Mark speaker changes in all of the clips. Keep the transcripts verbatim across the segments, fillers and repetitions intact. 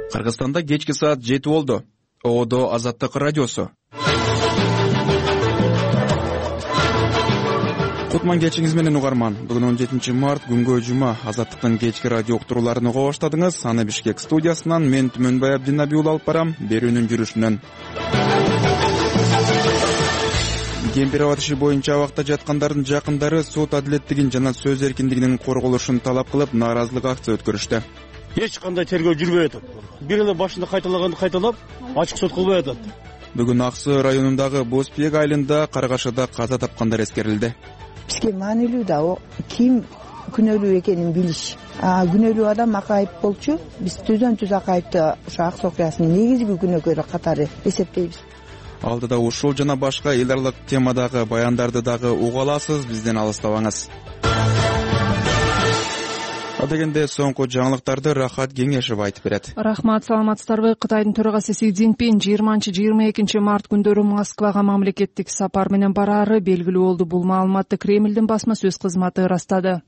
Speaker 1: Кыргызстанда кечки саат жети болду. Оодо Азаттык радиосу. Кутман кечиңиз менен угарман. Бүгүн он жетинчи март күнгө жума. Азаттыктын кечки радио уктурууларын уга баштадыңыз. Аны Бишкек студиясынан мен Түмөнбай Абдинабиул алып барам. Берүүнүн жүрүшүнөн. Кемпир абад иши боюнча абакта жаткандардын жакындары сот адилеттигин жана сөз эркиндигинин корголушун талап кылып нааразылык акция өткөрүштү.
Speaker 2: Эч кандай тергөө жүрбөй атат. Бир эле башында кайталаганды кайталап, ачык сот кылбай атат.
Speaker 1: Бүгүн Аксы районундагы Бозпек айылында каргашада каза тапкандар эскерилди.
Speaker 3: Бизге маанилүү да ким күнөөлүү экенин билиш. Күнөөлүү адам акайып болчу. Биз түздөн түз акайыпты ошо Аксы окуясынын негизги күнөөкөрү катары эсептейбиз.
Speaker 1: Алдыда ушул жана башка эл аралык темадагы баяндарды дагы уга аласыз. Бизден алыстабаңыз. Адегенде соңку жаңылыктарды Рахат Кеңешев айтып берет.
Speaker 4: Рахмат, саламатсыздарбы? Кытайдын төрагасы Си Цзиньпин жыйырманчы жыйырма экинчи март күндөрү Москвага мамлекеттик сапар менен барары белгилүү болду. Бул маалыматты Кремлдин басма сөз кызматы ырастады.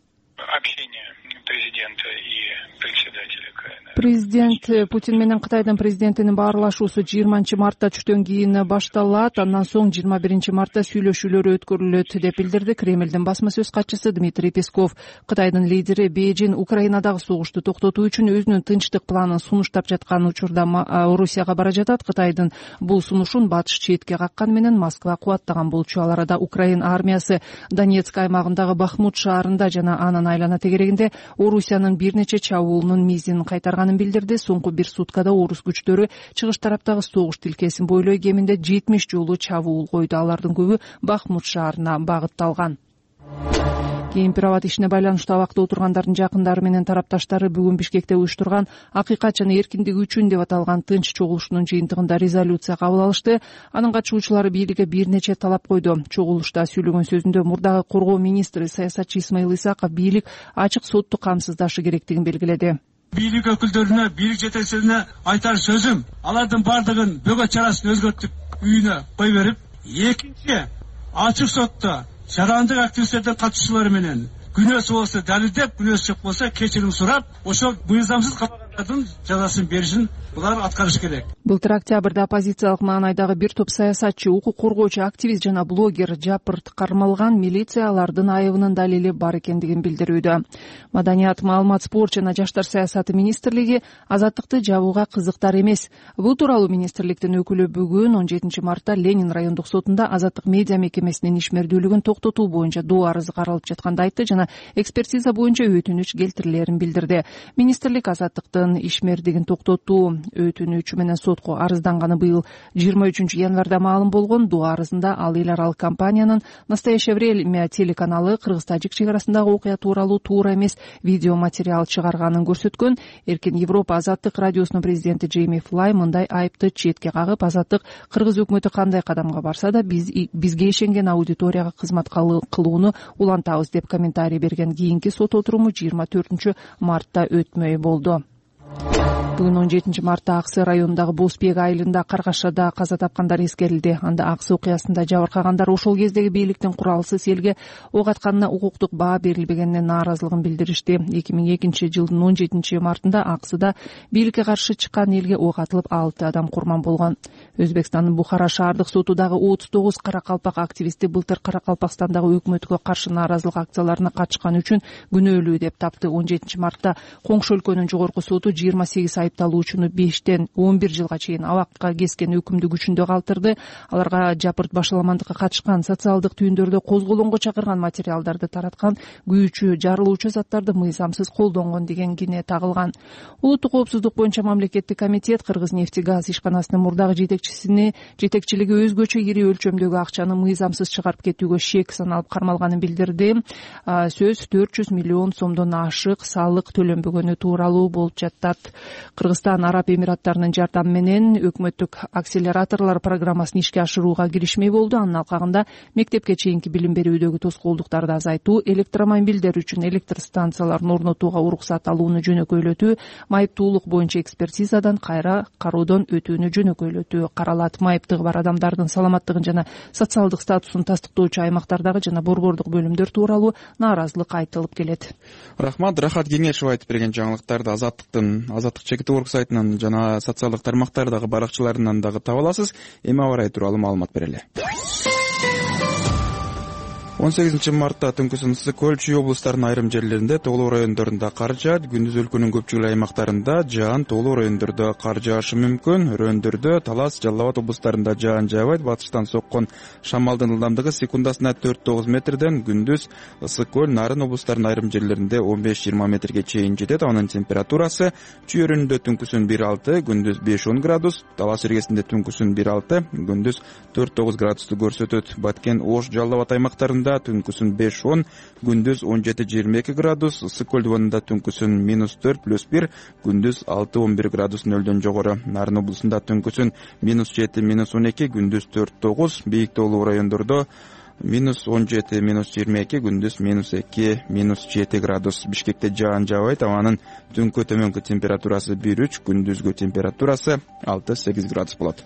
Speaker 4: Президент Путин менен Кытайдын президентинин баарлашуусу жыйырманчы мартта түштөн кийин башталат. Андан соң жыйырма биринчи мартта сүйлөшүүлөр өткөрүлөт деп билдирди Кремлдин басма сөз катчысы Дмитрий Песков. Кытайдын лидери Бейжин Украинадагы согушту токтотуу үчүн өзүнүн тынчтык планын сунуштап жаткан учурда Орусияга бара жатат. Кытайдын бул сунушун батыш четке какканы менен Москва кубаттаган болчу. Ал арада Украин армиясы Донецк аймагындагы Бахмут шаарында жана анын айлана тегерегинде Орусиянын бир нече чабуулунун мизин кайтарганын билдирди. Соңку бир суткада орус күчтөрү чыгыш тараптагы согуш тилкесин бойлой кеминде жетимиш жолу чабуул койду. Алардын көбү Бахмут шаарына багытталган. Кемпир абад ишине байланыштуу абакта отургандардын жакындары менен тарапташтары бүгүн Бишкекте уюштурган акыйкат жана эркиндик үчүн деп аталган тынч чогулушунун жыйынтыгында резолюция кабыл алышты. Анын катышуучулары бийликке бир нече талап койду. Чогулушта сүйлөгөн сөзүндө мурдагы коргоо министри саясатчы Исмаил Исаков бийлик ачык сотту камсыздашы керектигин белгиледи.
Speaker 5: Бийлик өкүлдөрүнө, бийлик жетекчилерине айтар сөзүм, алардын бардыгын бөгөт чарасын өзгөртүп үйүнө кой берип, экинчи ачык сотто жарандык активисттердин катышуулары менен күнөөсү болсо далилдеп, күнөөсү жок болсо кечирим сурап, ошол мыйзамсыз кабылгандардын жазасын беришин булар аткарыш керек.
Speaker 4: Былтыр октябрда оппозициялык маанайдагы бир топ саясатчы, укук коргоочу, активист жана блогер жапырт кармалган. Милиция алардын айыбынын далили бар экендигин билдирүүдө. Маданият, маалымат, спорт жана жаштар саясаты министрлиги азаттыкты жабууга кызыктар эмес. Бул тууралуу министрликтин өкүлү бүгүн он жетинчи мартта Ленин райондук сотунда азаттык медиа мекемесинин ишмердүүлүгүн токтотуу боюнча доо арызы каралып жатканды айтты жана экспертиза боюнча өтүнүч келтирилерин билдирди. Министрлик азаттыктын ишмердигин токтотуу өтүнүчү менен сотко арызданганы быйыл жыйырма үчүнчү январда маалым болгон. Доо арызында ал эл аралык компаниянын «Настоящее время» телеканалы Кыргыз-Тажик чек арасындагы окуя тууралуу туура эмес видео материал чыгарганын көрсөткөн. Эркин Европа Азаттык радиосунун президенти Джейми Флай мындай айыпты четке кагып, Азаттык Кыргыз өкмөтү кандай кадамга барса да биз бизге ишенген аудиторияга кызмат кылууну улантабыз деп комментарий берген. Кийинки сот отуруму жыйырма төртүнчү мартта өтмөй болду. Бүгүн он жетинчи мартта Аксы районундагы Бозпек айылында каргашада каза тапкандар эскерилди. Анда Аксы окуясында жабыркагандар ошол кездеги бийликтин куралсыз элге ок атканына укуктук баа берилбегенине нааразылыгын билдиришти. эки миң экинчи жылдын он жетинчи мартында Аксыда бийликке каршы чыккан элге ок атылып алты адам курман болгон. Өзбекстандын Бухара шаардык соту дагы отуз тогуз каракалпак активисти былтыр Каракалпакстандагы өкмөткө каршы нааразылык акцияларына катышканы үчүн күнөөлүү деп тапты. он жетинчи мартта Коңшу өлкөнүн жогорку соту жыйырма сегиз айыпталуучуну бештен он бир жылга чейин абакка кескен өкүмдү күчүндө калтырды. Аларга жапырт башаламандыкка катышкан, социалдык түйүндөрдө козголоңго чакырган материалдарды тараткан, күйүүчү, жарылуучу заттарды мыйзамсыз колдонгон деген кине тагылган. Улуттук коопсуздук боюнча мамлекеттик комитет Кыргыз-нефтегаз ишканасынын мурдагы жетекчисини жетекчилиги өзгөчө ири өлчөмдөгү акчаны мыйзамсыз чыгарып кетүүгө шек саналып кармалганын билдирди. Сөз төрт жүз миллион сомдон ашык салык төлөнбөгөнү тууралуу болуп жатат. Кыргызстан Араб Эмираттарынын жардамы менен өкмөттүк акселераторлор программасын ишке ашырууга киришмей болду. Анын алкагында мектепке чейинки билим берүүдөгү тоскоолдуктарды азайтуу, электромобилдер үчүн электр станцияларын орнотууга уруксат алууну жөнөкөйлөтүү, майыптуулук боюнча экспертизадан кайра кароодон өтүүнү жөнөкөйлөтүү каралат. Майыптыгы бар адамдардын саламаттыгын жана социалдык статусун тастыктоочу аймактардагы жана борбордук бөлүмдөр тууралуу нааразылык айтылып келет.
Speaker 1: Рахмат, Рахат Кеңешев айтып берген жаңылыктарды азаттыктын азаттык чек Орг сайтынан жана социалдык тармактардагы баракчаларынан дагы таба аласыз. Эми аба ырайы тууралуу маалымат берели. он сегизинчи мартта түнкүсүн ысык көл, Чүй облустарынын айрым жерлеринде, Тоолуу райондорунда кар жаат. Күндүз өлкөнүн көпчүлүк аймактарында жаан, Тоолуу райондордо кар жаашы мүмкүн. Өрөөндөрдө, Талас, Жалал Абад облустарында жаан жаабайт. Батыштан соккон шамалдын ылдамдыгы секундасына төрт тогуз метрден. Күндүз ысык көл, Нарын облустарынын айрым жерлеринде он беш жыйырма метрге чейин жетет. Анын температурасы Чүй өрөөнүндө түнкүсүн бир алты, күндүз беш он градус, Талас эргесинде түнкүсүн бир алты, күндүз төрт тогуз градусту көрсөтөт. Баткен, Ош, Жалал Абад аймактарында түнкүсүн беш он, күндүз он жети жыйырма эки градус, ысык көл дубанында түнкүсүн минус төрт плюс бир, күндүз алты он бир градус нөлдөн жогору. Нарын облусунда түнкүсүн минус жети минус он эки, күндүз төрт тогуз, бийик тоолуу райондордо минус он жети минус жыйырма эки, күндүз минус эки минус жети градус. Бишкекте жаан жаабайт. Абанын түнкү төмөнкү температурасы бир үч, күндүзгү температурасы алты сегиз градус болот.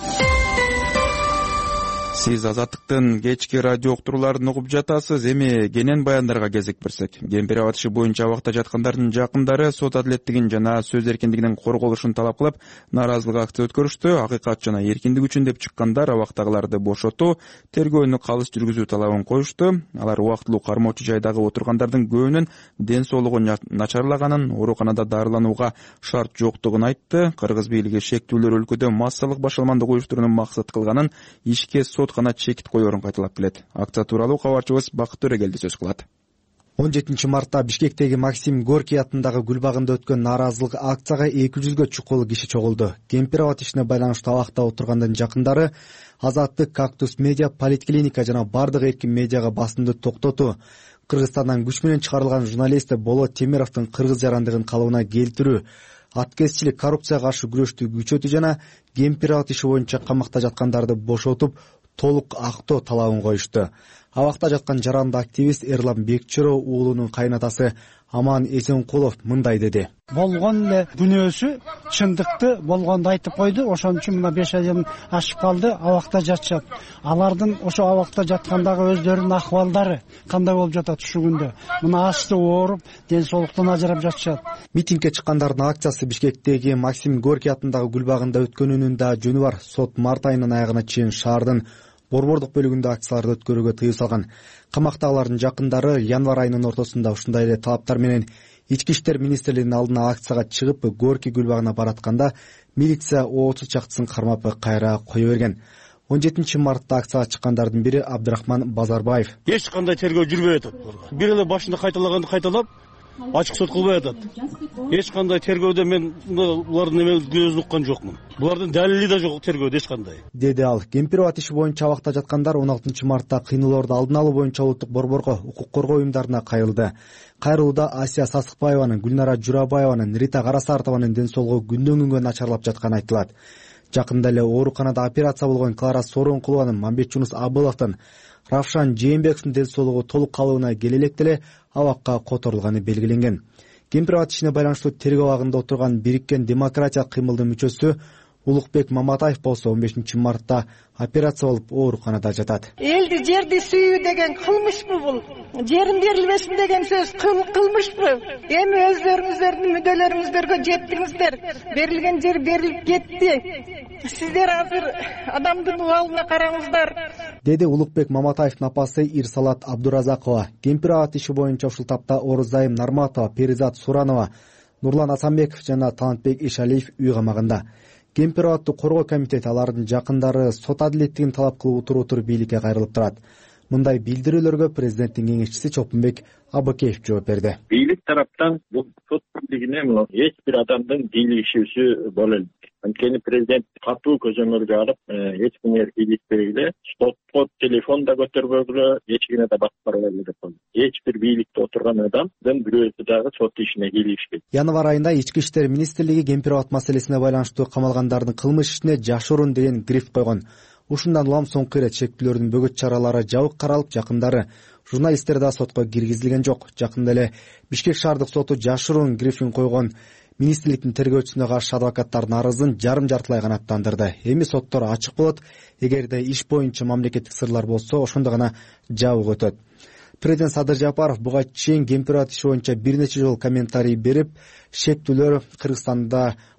Speaker 1: Сиз Азаттыктын кечки радио уктурууларын угуп жатасыз. Эми кенен баяндарга кезек берсек. Кемпир Абад иши боюнча абакта жаткандардын жакындары сот адилеттигин жана сөз эркиндигинин корголушун талап кылып, нааразылык акция өткөрүштү. Акыйкат жана эркиндик үчүн деп чыккандар абактагыларды бошотуу, тергөөнү калыс жүргүзүү талабын коюшту. Алар убактылуу кармоочу жайдагы отургандардын көбүнүн ден соолугу начарлаганын, ооруканада дарыланууга шарт жоктугун айтты. Кыргыз бийлиги шектүүлөр өлкөдө массалык башаламандык уюштурууну максат кылганын, ишке соткана чекит коерун кайталап келет. Акция тууралуу кабарчыбыз Бакыт Төрөгелди сөз кылат.
Speaker 6: он жетинчи мартта Бишкектеги Максим Горький атындагы гүл багында өткөн нааразылык акцияга эки жүзгө чукул киши чогулду. Кемпир Абад ишине байланыштуу абакта отургандын жакындары Азаттык, Кактус медиа, Политклиника жана бардык эркин медиага басымды токтотуу, Кыргызстандан күч менен чыгарылган журналист Болот Темировдун кыргыз жарандыгын калыбына келтирүү, аткезчилик, коррупцияга каршы күрөштү күчөтүү жана Кемпир Абад иши боюнча камакта жаткандарды бошотуп, толук актоо талабын коюшту. Абакта жаткан жаранды активист Эрлан Бекчиро уулунун кайнатасы Аман Эсенкулов мындай деди.
Speaker 7: Болгон эле күнөөсү чындыкты болгонду айтып койду. Ошон үчүн мына беш айдан ашып калды, абакта жатышат. Алардын ошо абакта жаткандагы өздөрүнүн акыбалдары кандай болуп жатат ушу күндө? Мына асты ооруп, ден соолуктан ажырап жатышат.
Speaker 6: Митингге чыккандардын акциясы Бишкектеги Максим Горький атындагы гүл багында өткөнүнүн да жөнү бар. Сот март айынын аягына чейин шаардын борбордук бөлүгүндө акцияларды өткөрүүгө тыюу салган. Камактагылардын жакындары январь айынын ортосунда ушундай эле талаптар менен Ички иштер министрлигинин алдына акцияга чыгып, Горький гүл багына баратканда милиция отуз чактысын кармап кайра кое берген. он жетинчи мартта акцияга чыккандардын бири Абдрахман Базарбаев.
Speaker 2: Эч кандай тергөө жүрбөй атат. Бир эле башында кайталаганды кайталап, ачык сот кылбай атат. Эч кандай тергөөдө мен булардын эме көзүн уккан жокмун. Булардын далили да жок тергөөдө эч кандай.
Speaker 6: Деди ал. Кемпир Абад иши боюнча абакта жаткандар он алтынчы мартта кыйноолорду алдын алуу боюнча улуттук борборго, укук коргоо уюмдарына кайрылды. Кайрылууда Асия Сасыкбаеванын, Гүлнара Журабаеванын, Рита Карасартованын ден соолугу күндөн күнгө начарлап жатканы айтылат. Жакында эле ооруканада операция болгон Клара Соронкулованын, Мамбет Жунус Абыловдун, Равшан Жээнбековдун ден соолугу толук калыбына келе электе эле абакка которулганы белгиленген. Кемпир Абад ишине байланыштуу тергөө абагында отурган Бириккен демократиялык кыймылдын мүчөсү Улукбек Маматаев болсо он бешинчи мартта операция болуп ооруканада жатат.
Speaker 8: Элди жерди сүйүү деген кылмышпы бул? Жерин берилбесин деген сөз кылмышпы? Эми өздөрүңүздөрдүн мүдөлөрүңүздөргө жеттиңиздер. Берилген жер берилип кетти. Сиздер азыр адамдын убалына караңыздар.
Speaker 6: Деди Улукбек Маматаевдин апасы Ирсалат Абдуразакова. Кемпир Абад иши боюнча ушул тапта Орузайым Нарматова, Перизат Суранова, Нурлан Асанбеков жана Талантбек Ишалиев үй камагында. Кемпир Абадты коргоо комитети алардын жакындары сот адилеттигин талап кылып отуруп бийликке кайрылып турат. Мындай билдирүүлөргө президенттин кеңешчиси Чопунбек Абакеев жооп берди.
Speaker 9: Бийлик тараптан бул сот бийлигине эч бир адамдын бийлигишүүсү боло элек. Анткени президент катуу көзөмөлгө алып, эч кимге эркиндик бергиле, сотко телефон да көтөрбөгүлө, эч кимге да басып барбайлы деп койду. Эч бир бийликте отурган адамдын бирөөсү дагы сот ишине кийлигишпейт.
Speaker 6: Январь айында Ички иштер министрлиги Кемпир Абад маселесине байланыштуу камалгандардын кылмыш ишине жашыруун деген гриф койгон. Ушундан улам соңку ирет чектүүлөрдүн бөгөт чаралары жабык каралып, жакындары журналисттер да сотко киргизилген жок. Жакында эле Бишкек шаардык соту жашыруун грифин койгон министрликтин тергөөчүсүнө каршы адвокаттардын арызын жарым жартылай канааттандырды. Эми соттор ачык болот. Эгерде иш боюнча мамлекеттик сырлар болсо, ошондо гана жабык өтөт. Президент Садыр Жапаров буга чейин Кемпир Абад иши боюнча бир нече жолу комментарий берип, шектүүлөр Кыргызстанда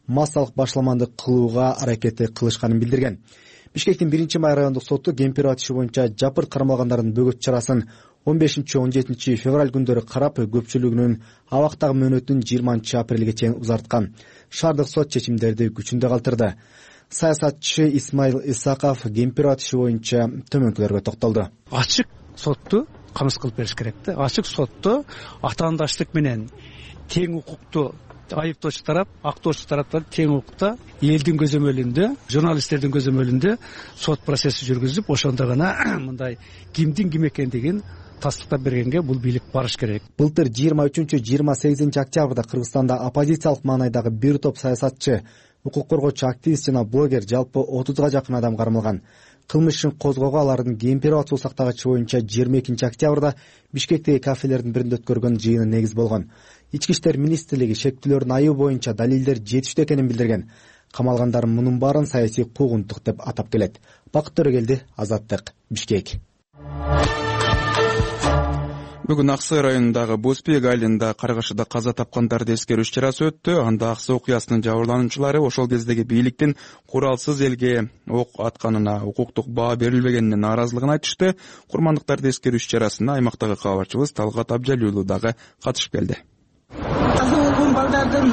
Speaker 6: массалык башламандык кылууга аракети кылышканын билдирген. Бишкектин биринчи май райондук соту Кемпирова иши боюнча жапырт кармалгандардын бөгөт чарасын он бешинчи он жетинчи февраль күндөрү карап, көпчүлүгүнүн абактагы мөөнөтүн жыйырманчы апрелге чейин узарткан. Шаардык сот чечимдерди күчүндө калтырды. Саясатчы Исмаил Исаков Кемпирова иши боюнча төмөнкүлөргө токтолду.
Speaker 10: Ачык сотту камсыз кылып бериш керек да. Ачык сотту атаандаштык менен тең укукту айыптоочу тарап, актоочу тараптар тең укукта элдин көзөмөлүндө, журналисттердин көзөмөлүндө сот процесси жүргүзүп, ошондо гана мындай кимдин ким экендигин тастыктап бергенге бул бийлик барыш керек.
Speaker 6: Былтыр жыйырма үчүнчү жыйырма сегизинчи октябрда Кыргызстанда оппозициялык маанайдагы бир топ саясатчы, укук коргоочу активист жана блогер жалпы отузга жакын адам кармалган. Кылмыш ишин козгоого алардын Кемпирова суу сактагычы боюнча жыйырма экинчи октябрда Бишкектеги кафелердин биринде өткөргөн жыйыны негиз болгон. Ички иштер министрлиги шектүүлөрдүн айыы боюнча далилдер жетиштүү экенин билдирген. Камалгандар мунун баарын саясий куугунтук деп атап келет. Бакыт Төрөгелди, Азаттык, Бишкек.
Speaker 1: Бүгүн Аксай районундагы Боспек айылында каргашыда каза тапкандарды эскерүү иш-чарасы өттү. Анда Аксай окуясынын жабырлануучулары ошол кездеги бийликтин куралсыз элге ок атканына, укуктук баа берилбегенине нааразылыгын айтышты. Курмандыктарды эскерүү иш-чарасына аймактагы кабарчыбыз Талгат Абжалиулу дагы катышып келди.
Speaker 11: Каза болгон балдардын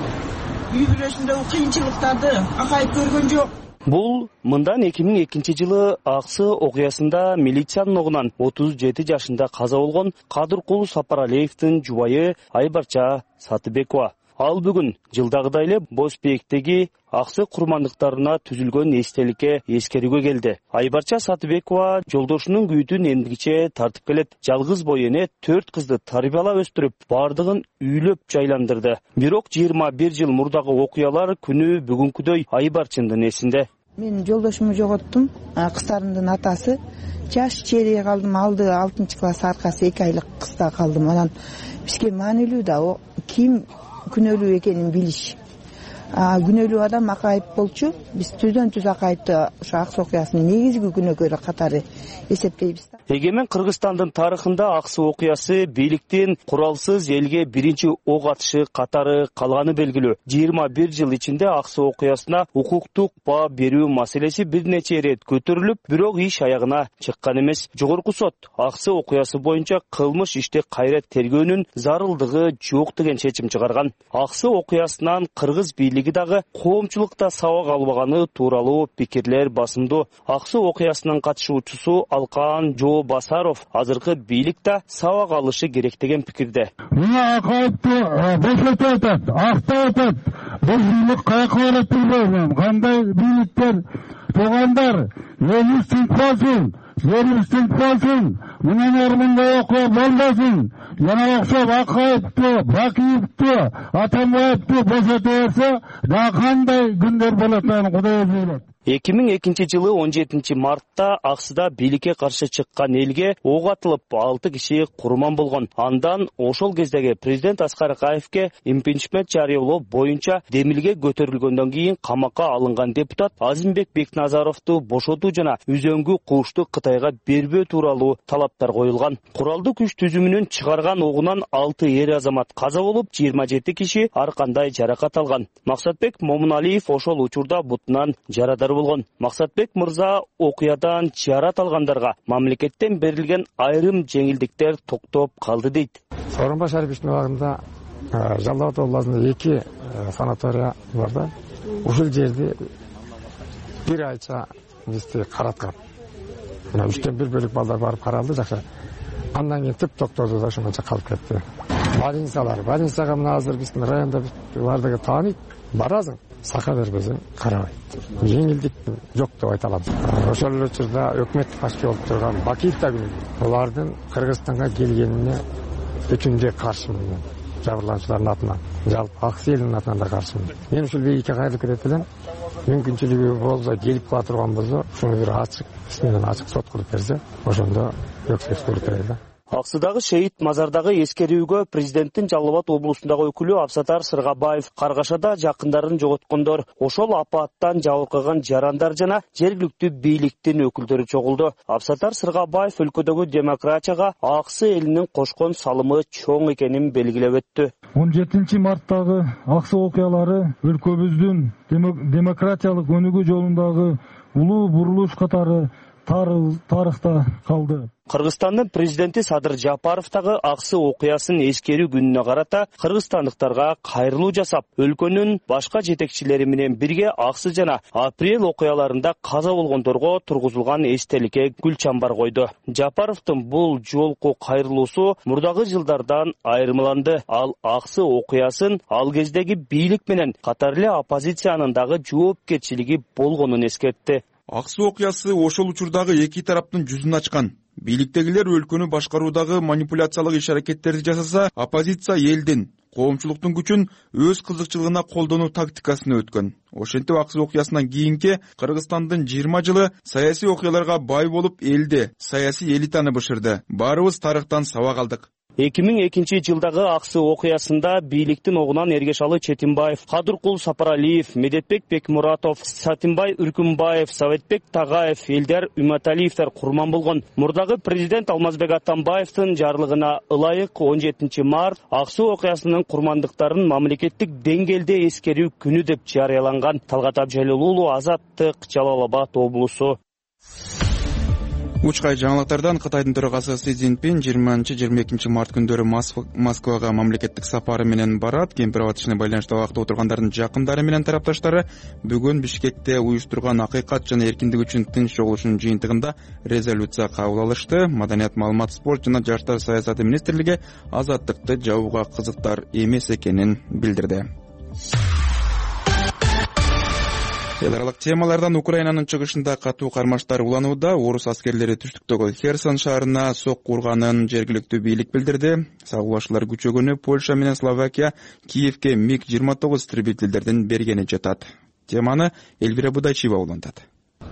Speaker 11: үй бүлөсүндө кыйынчылыктарды акайып көргөн жок.
Speaker 12: Бул мындан эки миң экинчи жылы Аксы окуясында милициянын огунан отуз жети жашында каза болгон Кадыркул Сапаралиевдин жубайы Айбарча Сатыбекова. Ал бүгүн жылдагыдай эле Боспектеги Аксы курмандыктарына түзүлгөн эстеликке эскерүүгө келди. Айбарча Сатыбекова жолдошунун күйүтүн эмдигиче тартып келет. Жалгыз бой эне төрт кызды тарбиялап өстүрүп, бардыгын үйлөп жайландырды. Бирок жыйырма бир жыл мурдагы окуялар күнү бүгүнкүдөй Айбарчындын эсинде.
Speaker 3: Мен жолдошумду жоготтум. Кыздарымдын атасы жаш чейре калдым. Алды алтынчы класс, аркасы эки айлык кызда калдым. Анан бизге маанилүү да о ким күнөөлүү экенин билиш. Күнөөлүү адам акайып болчу. Биз түздөн түз акайыпты ошо Аксы окуясынын негизги күнөөкөрү катары эсептейбиз.
Speaker 12: Эгемен Кыргызстандын тарыхында Аксы окуясы бийликтин куралсыз элге биринчи ок атышы катары калганы белгилүү. жыйырма бир жыл ичинде Аксы окуясына укуктук баа берүү маселеси бир нече ирет көтөрүлүп, бирок иш аягына чыккан эмес. Жогорку сот Аксы окуясы боюнча кылмыш ишти кайра тергөөнүн зарылдыгы жок деген чечим чыгарган. Аксы окуясынан кыргыз бийлиги дагы коомчулукта сабак албаганы тууралуу пикирлер басымдуу. Аксы окуясынын катышуучусу Алкан Жоо Басаров азыркы бийликте сабак алышы керек деген пикирде.
Speaker 13: Мына акайыпты бошотуп атат, актап атат. Бул бийлик каяка барат билбейм. Кандай бийликтер, туугандар, элибиз тынч болсун, жерибиз тынч болсун. Мындан ары мындай окуя болбосун. Жана окшоп акайыпты, Бакиевди, Атамбаевди бошотуп берсе, да кандай күндөр болот аны Кудай өзү билет.
Speaker 12: эки миң экинчи жылы он жетинчи мартта Аксыда бийликке каршы чыккан элге ок атылып, алты киши курман болгон. Андан ошол кездеги президент Аскар Акаевке импичмент жарыялоо боюнча демилге көтөрүлгөндөн кийин камакка алынган депутат Азимбек Бекназаровду бошотуу жана үзөңгү куушту Кытайга бербөө тууралуу талаптар коюлган. Куралдуу күч түзүмүнүн чыгарган огунан алты эр азамат каза болуп, жыйырма жети киши ар кандай жаракат алган. Максатбек Момуналиев ошол учурда бутунан жарадар болгон. Максатбек мырза окуядан жарат алгандарга мамлекеттен берилген айрым жеңилдиктер токтоп калды дейт.
Speaker 13: Сооронбай Шариповичтин убагында Жалал Абад областында эки санатория бар да. Ушул жерди бир айча бизди караткан. Мына үчтөн бир бөлүк балдар барып каралды, жакшы. Андан кийин тип токтоду да ошондо калып кетти. Больницалар, больницага мына азыр биздин районда бардыгы тааныйт, барасың. Сака бергесин карабайт. Жеңилдик жок деп айта алам. Ошол эле учурда өкмөт башчы болуп турган Бакиев да күнү. Булардын Кыргызстанга келгенине бүтүндөй каршымын. Жабырлануучулардын атынан, жалпы Аксы элинин атынан да каршымын. Мен ушул бийликке кайрылып кетет элем. Мүмкүнчүлүгү болсо келип кала турган болсо, ушуну бир ачык, бисмилlah ачык сот кылып берсе, ошондо өксөз көрүп да.
Speaker 12: Аксыдагы шейит мазардагы эскерүүгө президенттин Жалал Абад облусундагы өкүлү Абсатар Сыргабаев, Каргашада жакындарын жоготкондор, ошол апаттан жабыркаган жарандар жана жергиликтүү бийликтин өкүлдөрү чогулду. Абсатар Сыргабаев өлкөдөгү демократияга Аксы элинин кошкон салымы чоң экенин белгилеп өттү.
Speaker 14: он жетинчи марттагы аксы окуялары өлкөбүздүн демократиялык өнүгүү жолундагы улуу бурулуш катары тарыхта калды.
Speaker 12: Кыргызстандын президенти Садыр Жапаровтагы аксы окуясын эскерүү күнүнө карата кыргызстандыктарга кайрылуу жасап, өлкөнүн башка жетекчилери менен бирге аксы жана апрель окуяларында каза болгондорго тургузулган эстеликке гүл чамбар койду. Жапаровдун бул жолку кайрылуусу мурдагы жылдардан айырмаланды. Ал аксы окуясын ал кездеги бийлик менен катар эле оппозициянын дагы жоопкерчилиги болгонун эскертти.
Speaker 1: Аксы окуясы ошол учурдагы эки тараптын жүзүн ачкан. Бийликтегилер өлкөнү башкаруудагы манипуляциялык иш-аракеттерди жасаса, оппозиция элдин, коомчулуктун күчүн өз кызыкчылыгына колдонуу тактикасына өткөн. Ошентип аксы окуясынан кийинки Кыргызстандын жыйырма жылы саясий окуяларга бай болуп элди, саясий элитаны бышырды. Баарыбыз тарыхтан сабак алдык.
Speaker 12: эки миң экинчи жылдагы аксы окуясында бийликтин огунан Эргешалы Четимбаев, Кадыркул Сапаралиев, Медетбек Бекмуратов, Сатимбай Үркүмбаев, Советбек Тагаев, Элдар Үматалиевдер курман болгон. Мурдагы президент Алмазбек Атамбаевдин жарлыгына ылайык он жетинчи март аксы окуясынын курмандыктарын мамлекеттик деңгээлде эскерүү күнү деп жарыяланган. Талгат Абжалил уулу, Азаттык, Жалал Абад облусу.
Speaker 1: Учкай жаңылыктардан Кытайдын төрагасы Си Цзиньпин жыйырманчы жыйырма экинчи март күндөрү Москвага мамлекеттик сапары менен барат. Кемпир-Абад ишине байланыштуу абакта отургандардын жакындары менен тарапташтары бүгүн Бишкекте уюштурган акыйкат жана эркиндик үчүн тынч чогулушунун жыйынтыгында резолюция кабыл алышты. Маданият, маалымат, спорт жана жаштар саясаты министрлиги азаттыкты жабууга кызыктар эмес экенин билдирди. Эл аралык темалардан Украинанын чыгышында катуу кармаштар уланууда. Орус аскерлери түштүктөгү Херсон шаарына сокку урганын жергиликтүү бийлик билдирди. Сагылашуулар күчөгөнү Польша менен Словакия Киевке миг жыйырма тогуз истребительдердин бергени жатат. Теманы Элвира Будайчиева улантат.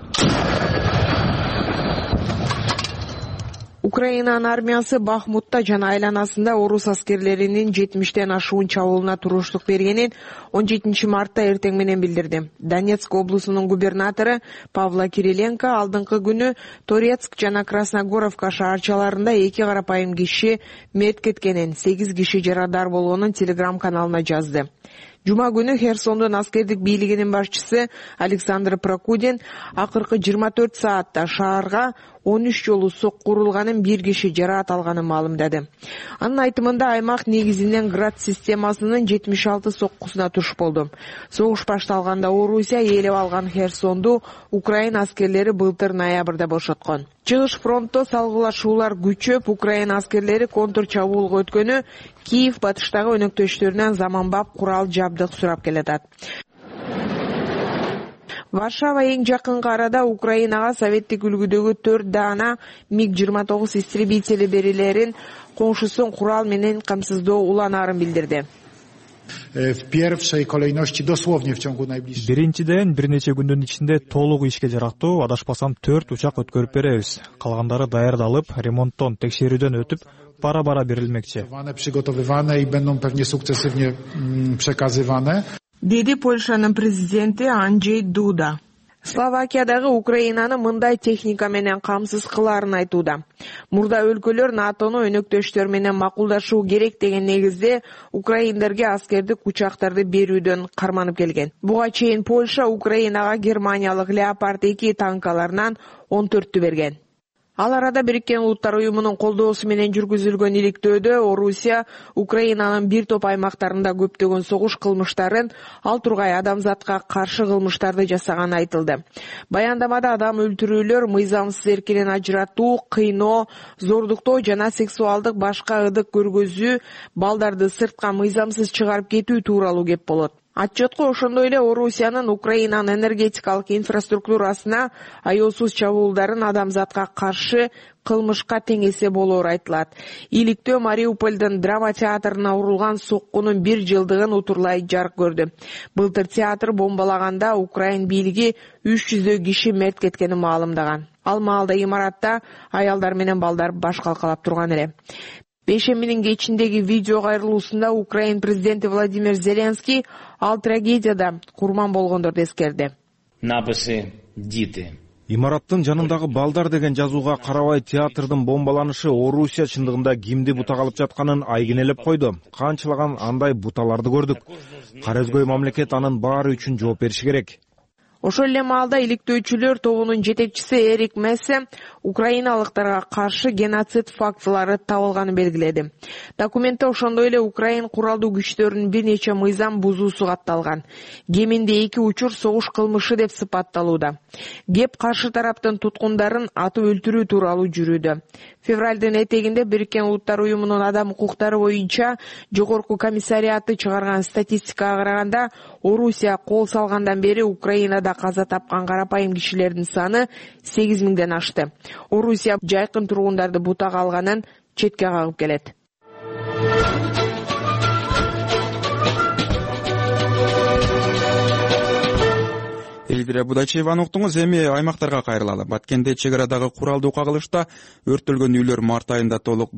Speaker 15: Украинанын армиясы Бахмутта жана айланасында орус аскерлеринин жетимиштен ашуун чабуулуна туруштук бергенин он жетинчи мартта эртең менен билдирди. Донецк облусунун губернатору Павла Кириленко алдыңкы күнү Торецк жана Красногоровка шаарчаларында эки карапайым киши мерт кеткенин, сегиз киши жарадар болгонун Телеграм каналына жазды. Жума күнү Херсондун аскердик бийлигинин башчысы Александр Прокудин акыркы жыйырма төрт саатта шаарга он үч жолу сокку урулганын, бир киши жараат алганын маалымдады. Анын айтымында аймак негизинен Град системасынын жетимиш алты соккусуна туш болду. Согуш башталганда Орусия ээлеп алган Херсонду Украина аскерлери былтыр ноябрда бошоткон. Чыгыш фронтто салгылашуулар күчөп, Украина аскерлери контур чабуулга өткөнү Киев батыштагы өнөктөштөрүнөн заманбап курал жабдык сурап келатат. Варшава эң жакынкы арада Украинага советтик үлгүдөгү төрт даана миг жыйырма тогуз истребители берилерин коңшусун курал менен камсыздоо уланаарын билдирди.
Speaker 16: Биринчиден, бир нече күндүн ичинде толук ишке жарактуу, адашпасам төрт учак өткөрүп беребиз. Калгандары даярдалып, ремонттон, текшерүүдөн өтүп, бара-бара берилмекчи.
Speaker 15: Деди Польшанын президенти Анджей Дуда. Словакиядагы Украинаны мындай техника менен камсыз кылаарын айтууда. Мурда өлкөлөр НАТОну өнөктөштөр менен макулдашуу керек деген негизде украиндерге аскердик учактарды берүүдөн карманып келген. Буга чейин Польша Украинага германиялык Леопард эки танкаларынан он төрттү берген. Ал арада Бириккен Улуттар уюмунун колдоосу менен жүргүзүлгөн иликтөөдө Орусия Украинанын бир топ аймактарында көптөгөн согуш кылмыштарын, ал тургай адамзатка каршы кылмыштарды жасаганы айтылды. Баяндамада адам өлтүрүүлөр, мыйзамсыз эркинен ажыратуу, кыйноо, зордуктоо жана сексуалдык башка ыдык көргөзүү, балдарды сыртка мыйзамсыз чыгарып кетүү тууралуу кеп болот. Отчетко ошондой эле Орусиянын Украинанын энергетикалык инфраструктурасына аяосуз чабуулдарын адамзатка каршы кылмышка тең эсе болоору айтылат. Иликтөө Мариупольдун драма театрына урулган соккунун бир жылдыгын утурлай жарык көрдү. Былтыр театр бомбалаганда Украин бийлиги үч жүздөй киши мерт кеткенин маалымдаган. Ал маалда имаратта аялдар менен балдар баш калкалап турган эле. Бейшембинин кечиндеги видео кайрылуусунда Украин президенти Владимир Зеленский ал трагедияда курман болгондорду эскерди.
Speaker 17: Написи «Діти». Имараттын жанындагы балдар деген жазууга карабай театрдын бомбаланышы Орусия чындыгында кимди бутага алып жатканын айгинелеп койду. Канчалаган андай буталарды көрдүк. Кара өзгөй мамлекет анын баары үчүн жооп бериши керек.
Speaker 15: Ошол эле маалда иликтөөчүлөр тобунун жетекчиси Эрик Мессе украиналыктарга каршы геноцид фактылары табылганын белгиледи. Документте ошондой эле Украин куралдуу күчтөрүнүн бир нече мыйзам бузуусу катталган. Кеминде эки учур согуш кылмышы деп сыпатталууда. Кеп каршы тараптын туткундарын атып өлтүрүү тууралуу жүрүүдө. Февралдын этегинде Бириккен Улуттар уюмунун адам укуктары боюнча жогорку комиссариаты чыгарган статистикага караганда, Орусия кол салгандан бери Украинада каза тапкан карапайым кишилердин саны сегиз миңден ашты. Орусия жайкын тургундарды бутага алганын четке кагып келет.
Speaker 1: Эльвира Будачееваны уктуңуз. Эми аймактарга кайрылалы. Баткенде чек арадагы куралдуу кагылышта өрттөлгөн үйлөр март айында толук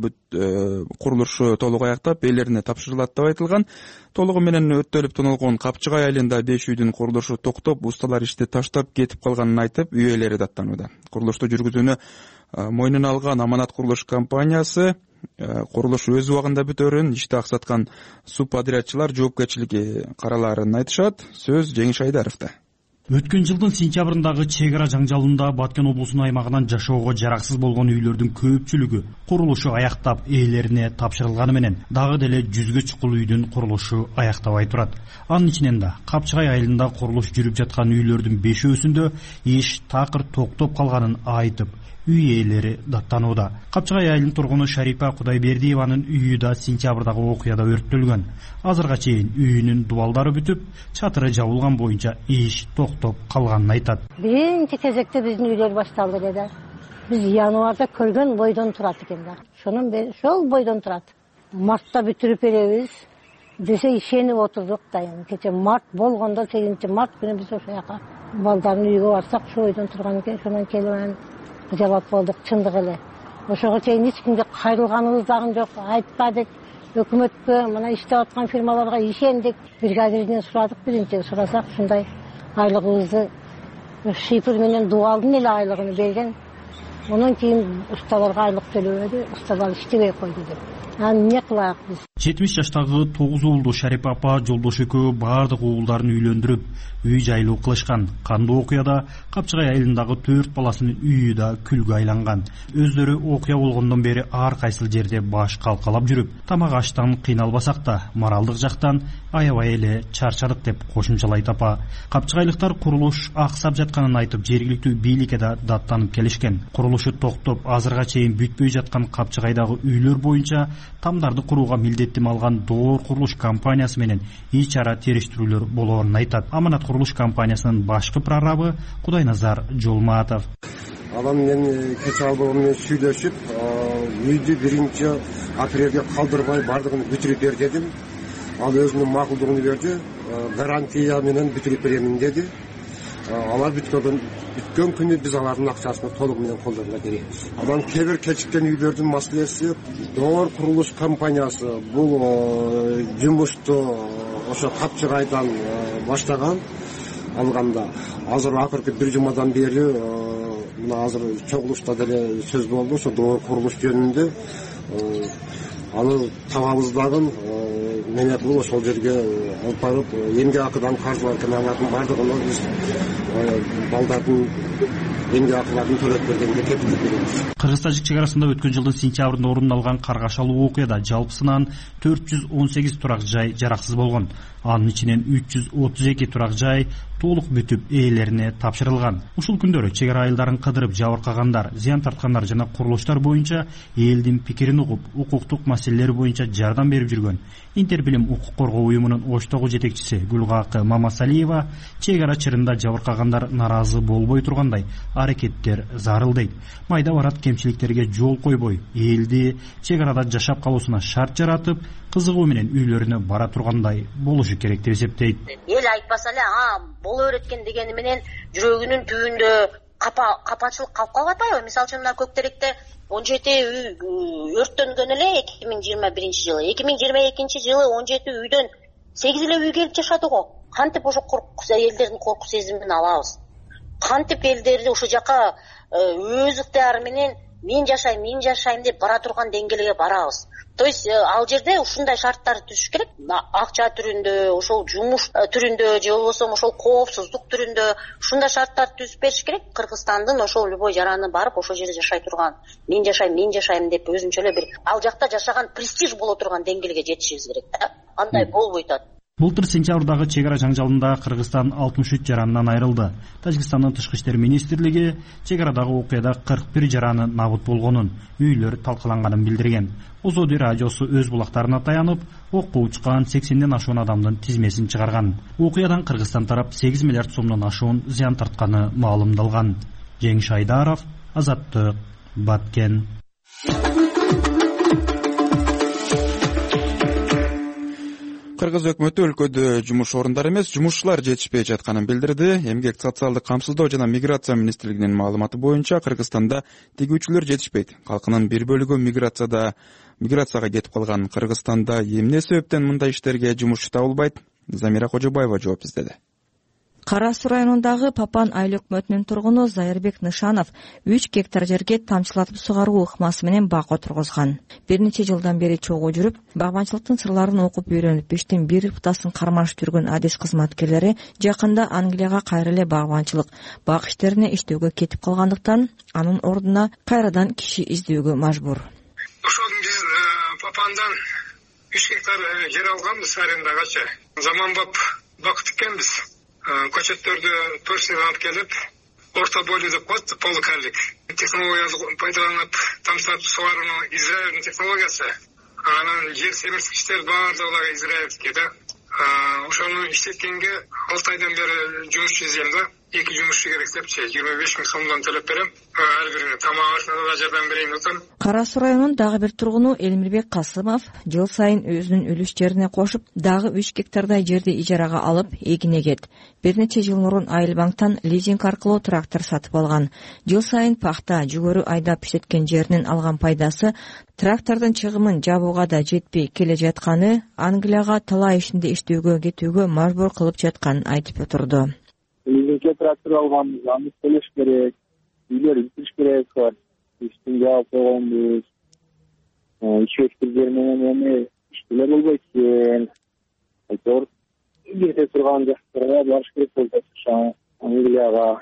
Speaker 1: курулушу толук аяктап, ээлерине тапшырылат деп айтылган. Толугу менен өрттөлүп тонулгон Капчыгай айылында беш үйдүн курулушу токтоп, усталар ишти таштап кетип калганын айтып, үй ээлери даттанууда. Курулушту жүргүзүүнү мойнуна алган Аманат курулуш компаниясы курулуш өз убагында бүтөрүн, ишти аксаткан субподрядчылар жоопкерчилиги караларын айтышат. Сөз Жеңиш Айдаровда.
Speaker 18: Өткөн жылдын сентябрындагы чек ара жаңжалында Баткен облусунун аймагынан жашоого жараксыз болгон үйлөрдүн көпчүлүгү курулушу аяктап, ээлерине тапшырылганы менен дагы деле жүзгө чукул үйдүн курулушу аяктабай турат. Анын ичинен да Капчыгай айылында курулуш жүрүп жаткан үйлөрдүн бешөөсүндө иш такыр токтоп калганын айтып, үй ээлери даттанууда. Капчыгай айылынын тургуну Шарипа Кудайбердиеванын үйү да сентябрдагы окуяда өрттөлгөн. Азырга чейин үйүнүн дубалдары бүтүп, чатыры жабылган боюнча иш токтоп калганын айтат.
Speaker 19: Биринчи кезекте биздин үйлөр башталды деди. Биз январда көргөн бойдон турат экен да. Шонун бери ошол бойдон турат. Мартта бүтүрүп беребиз десе ишенип отурдук да. Кече март болгондо сегизинчи март күнү биз ошол жака балдардын үйгө барсак, ошол бойдон турган экен. Шонан келип жабап болдук, чындык эле. Ошого чейин эч кимге кайрылганыбыз дагы жок, айтпадык. Өкмөткө, мына иштеп аткан фирмаларга ишендик. Бригадирден сурадык, биринчи сурасак, ушундай айлыгыбызды шифр менен дубалдын эле айлыгын берген. Онан кийин усталарга айлык төлөбөдү, усталар иштебей койду деп. Аны эмне кылайык биз?
Speaker 18: жетимиш жаштагы тогуз уулду Шарипа апа жолдош экөө баардык уулдарын үйлөндүрүп, үй жайлуу кылышкан. Кандуу окуяда Капчыгай айылындагы төрт баласынын үйү да күлгө айланган. Өздөрү окуя болгондон бери ар кайсыл жерде баш калкалап жүрүп, тамак аштан кыйналбасак да, моралдык жактан аябай эле чарчадык деп кошумчалайт апа. Капчыгайлыктар курулуш аксап жатканын айтып, жергиликтүү бийликке да даттанып келишкен. Курулушу токтоп, азырга чейин бүтпөй жаткан Капчыгайдагы үйлөр боюнча тамдарды курууга милдеттим алган Доор курулуш компаниясы менен ич ара териштирүүлөр болоорун айтат. Аманат курулуш компаниясынын башкы прорабы Кудайназар Жолматов.
Speaker 20: Адам менен кече албагы менен сүйлөшүп, үйдү биринчи апрелге калдырбай бардыгын бүтүрүп бер дедим. Ал өзүнүн макулдугун берди, гарантия менен бүтүрүп беремин деди. Алар бүткөн бүткөн күнү биз алардын акчасын толук менен колдоруна беребиз. Анан кээ бир кечиккен үйлөрдүн маселеси Доор курулуш компаниясы бул жумушту ошо Капчыгайдан баштаган алганда. Азыр акыркы бир жумадан бери мына азыр чогулушта деле сөз болду ошо Доор курулуш жөнүндө. Аны табабыздагы менен бул ошол жерге алып барып эмгек акыдан каржылар экен, алардын бардыгын биз балдардын эмгек акыларын төлөп бергенге кепилдик беребиз.
Speaker 18: Кыргыз-Тажик чек арасында өткөн жылдын сентябрында орун алган каргашалуу окуяда жалпысынан төрт жүз он сегиз турак жай жараксыз болгон. Анын ичинен үч жүз отуз эки турак жай толук бүтүп ээлерине тапшырылган. Ушул күндөрү чек ара айылдарын кыдырып жабыркагандар, зыян тарткандар жана курулуштар боюнча элдин пикирин угуп, укуктук маселелер боюнча жардам берип жүргөн Интербилим укук коргоо уюмунун Оштогу жетекчиси Гүлгакы Мамасалиева чек ара чырында жабыркагандар наразы болбой тургандай аракеттер зарыл дейт. Майда барат кемчиликтерге жол койбой, элди чек арада жашап калуусуна шарт жаратып, кызыгуу менен үйлөрүнө бара тургандай болушу керек деп эсептейт.
Speaker 21: Эл айтпаса эле, а боло берет экен дегени менен жүрөгүнүн түбүндө капа капачылык калып калып атпайбы? Мисалы үчүн мына Көктеректе он жети үй өрттөнгөн эле эки миң жыйырма биринчи жылы. эки миң жыйырма экинчи жылы он жети үйдөн сегиз эле үй келип жашады го. Кантип ошо корку элдердин корку сезимин алабыз? кантип элдерди ушул жака өз ыктыяры менен мен жашайм мен жашайм деп бара турган деңгээлге барабыз. То есть ал жерде ушундай шарттарды түзүш керек. Акча түрүндө, ошол жумуш түрүндө же болбосо ошол коопсуздук түрүндө ушундай шарттарды түзүп бериш керек. Кыргызстандын ошол любой жараны барып ошол жерде жашай турган, мен жашайм, мен жашайм деп өзүнчө эле бир ал жакта жашаган престиж боло турган деңгээлге жетишибиз керек да. Андай болбой атат.
Speaker 18: Былтыр сентябрдагы чек ара жаңжалында Кыргызстан алтымыш үч жаранынан айрылды. Тажикстандын тышкы иштер министрлиги чек арадагы окуяда кырк бир жараны набыт болгонун, үйлөр талкаланганын билдирген. Озоди радиосу өз булактарына таянып, окко учкан сексенден ашуун адамдын тизмесин чыгарган. Окуядан Кыргызстан тарап сегиз миллиард сомдон ашуун зыян тартканы маалымдалган. Жеңиш Айдаров, Азаттык, Баткен.
Speaker 1: Кыргыз өкмөтү өлкөдө жумуш орундары эмес, жумушчулар жетишпей жатканын билдирди. Эмгек социалдык камсыздоо жана миграция министрлигинин маалыматы боюнча Кыргызстанда тигүүчүлөр жетишпейт. Калкынын бир бөлүгү миграцияда миграцияга кетип калган. Кыргызстанда эмне себептен мындай иштерге жумушчу табылбайт? Замира Кожобаева жооп издеди.
Speaker 5: Кара Суу районундагы Папан айыл өкмөтүнүн тургуну Зайырбек Нышанов үч гектар жерге тамчылатып сугаруу ыкмасы менен бак отургузган. Бир нече жылдан бери чогуу жүрүп, багбанчылыктын сырларын окуп үйрөнүп, иштин бир ыптасын кармашып жүргөн адис кызматкерлери жакында Англияга кайра эле багбанчылык, бак иштерине иштөөгө кетип калгандыктан анын ордуна кайрадан киши издөөгө мажбур.
Speaker 22: Ошол биз Папандан үч гектар жер алганбыз арендагачы. Заманбап бак тиккенбиз. Көчөттөрдү торсиланып келип, орто бойлуу деп коет, полукарлик технологияны пайдаланып, тамчылатып сугарууну Израилдин технологиясы. Анан жер семирткичтер баардыгы дагы израильский да. Ошону иштеткенге алты айдан бери жумушчу издейм да. Эки жумушчу керек депчи, жыйырма беш миң сомдон төлөп берем. Ар бирине тамак ашына да жардам берейин отам.
Speaker 5: Кара Суу районунун дагы бир тургуну Элмирбек Касымов жыл сайын өзүнүн үлүш жерине кошуп, дагы үч гектардай жерди ижарага алып, эгин эгет. Бир нече жыл мурун Айыл банктан лизинг аркылуу трактор сатып алган. Жыл сайын пахта, жүгөрү айдап иштеткен жеринен алган пайдасы трактордун чыгымын жабууга да жетпей келе жатканы, Англияга талай ишинде иштөөгө кетүүгө мажбур кылып жатканын айтып отурду.
Speaker 23: Лизингке трактор алганбыз, аны төлөш керек, үйлөр бүтүш керек бар. Иштин жаап койгонбуз. Үч гектар жер менен эми иштеле болбойт экен. Айтор кете турган жактарга барыш керек болот. Англияга.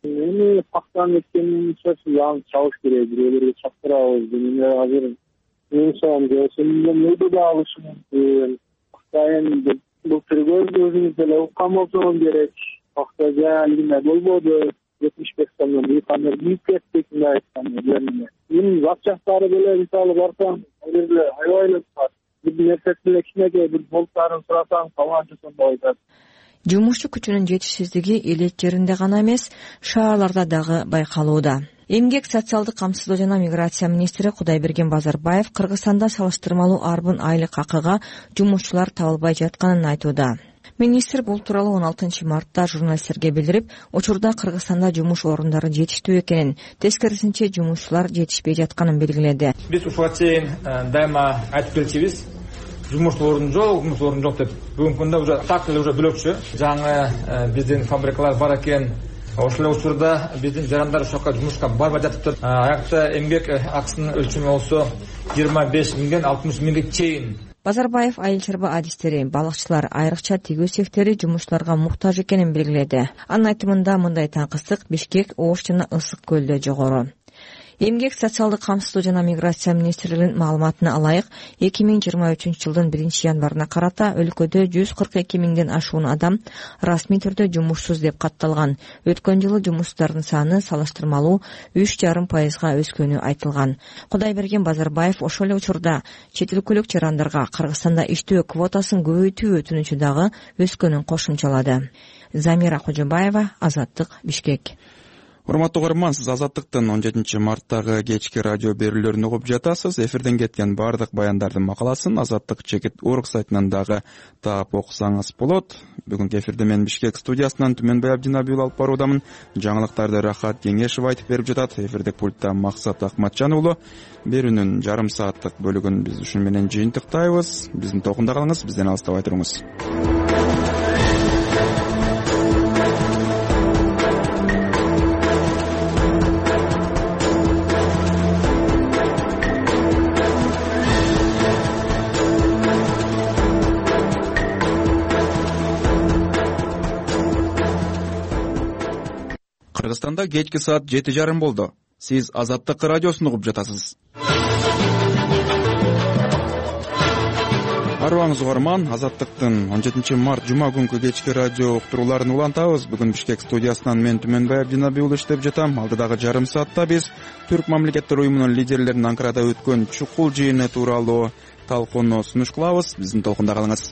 Speaker 23: Эми пахтаны эккенден соң аны чабыш керек, бирөөлөргө чаптырабыз. Эми азыр инсан жашоонун өйдө да алышы мүмкүн. Пахтайын былтыр өзүңүз деле уккан болсоңуз керек. Пахта жаалына болбоду. жетимиш беш сомдон үйкандар büyük кеттик мындай айтканда жерине. Эми бак жактары деле мисалы барсаң, ал жерде аябай эле бар. Бир нерсесин кичинекей бир болтарын сурасаң, таланчы сонда айтат.
Speaker 5: Жумушчу күчүнүн жетишсиздиги элет жеринде гана эмес, шаарларда дагы байкалууда. Эмгек социалдык камсыздоо жана миграция министри Кудайберген Базарбаев Кыргызстанда салыштырмалуу арбын айлык акыга жумушчулар табылбай жатканын айтууда. Министр бул тууралуу он алтынчы мартта журналисттерге билдирип, учурда Кыргызстанда жумуш орундары жетиштүү экенин, тескерисинче жумушчулар жетишпей жатканын белгиледи.
Speaker 24: Биз ушуга чейин дайыма айтып келчүбүз, жумуш орун жок, жумуш орун жок деп. Бүгүнкү күндө уже так эле уже билөкчү. Жаңы биздин фабрикалар бар экен. Ошол учурда биздин жарандар ошока жумушка барбай жатыптыр. Аякта эмгек акысынын өлчөмү болсо жыйырма беш миңден алтымыш миңге чейин.
Speaker 5: Базарбаев айыл чарба адистери, балыкчылар, айрыкча тигүү сектори жумушчуларга муктаж экенин белгиледи. Анын айтымында мындай таңкыстык Бишкек, Ош жана Ысык көлдө жогору. Эмгек социалдык камсыздоо жана миграция министрлигинин маалыматына алайык, эки миң жыйырма үчүнчү жылдын биринчи январына карата өлкөдө жүз кырк эки миңден ашуун адам расмий түрдө жумушсуз деп катталган. Өткөн жылы жумушсуздардын саны салыштырмалуу үч жарым пайызга өскөнү айтылган. Кудайберген Базарбаев ошол эле учурда чет өлкөлүк жарандарга Кыргызстанда иштөө квотасын көбөйтүү өтүнүчү дагы өскөнүн кошумчалады. Замира Кожобаева, Азаттык, Бишкек.
Speaker 1: Урматтуу көрөрман, сиз Азаттыктын он жетинчи марттагы кечки радио берүүлөрүн угуп жатасыз. Эфирден кеткен бардык баяндардын макаласын Азаттык чекит орг сайтынан дагы таап окусаңыз болот. Бүгүнкү эфирде мен Бишкек студиясынан Түмөнбай Абдинабиул алып баруудамын. Жаңылыктарды Рахат Кеңешев айтып берип жатат. Эфирдеги пультта Максат Акматжан уулу. Берүүнүн жарым сааттык бөлүгүн биз ушун менен жыйынтыктайбыз. Биздин токунда калыңыз, бизден алыстабай туруңуз. Кыргызстанда кечки саат жети жарым болду. Сиз Азаттык радиосун угуп жатасыз. Арыбаңыз угарман, Азаттыктын он жетинчи март жума күнкү кечки радио уктурууларын улантабыз. Бүгүн Бишкек студиясынан мен Түмөнбай Абдинабий уулу иштеп жатам. Алдыдагы жарым саатта биз Түрк мамлекеттер уюмунун лидерлеринин Анкарада өткөн чукул жыйыны тууралуу талкууну сунуш кылабыз. Биздин толкунда калыңыз.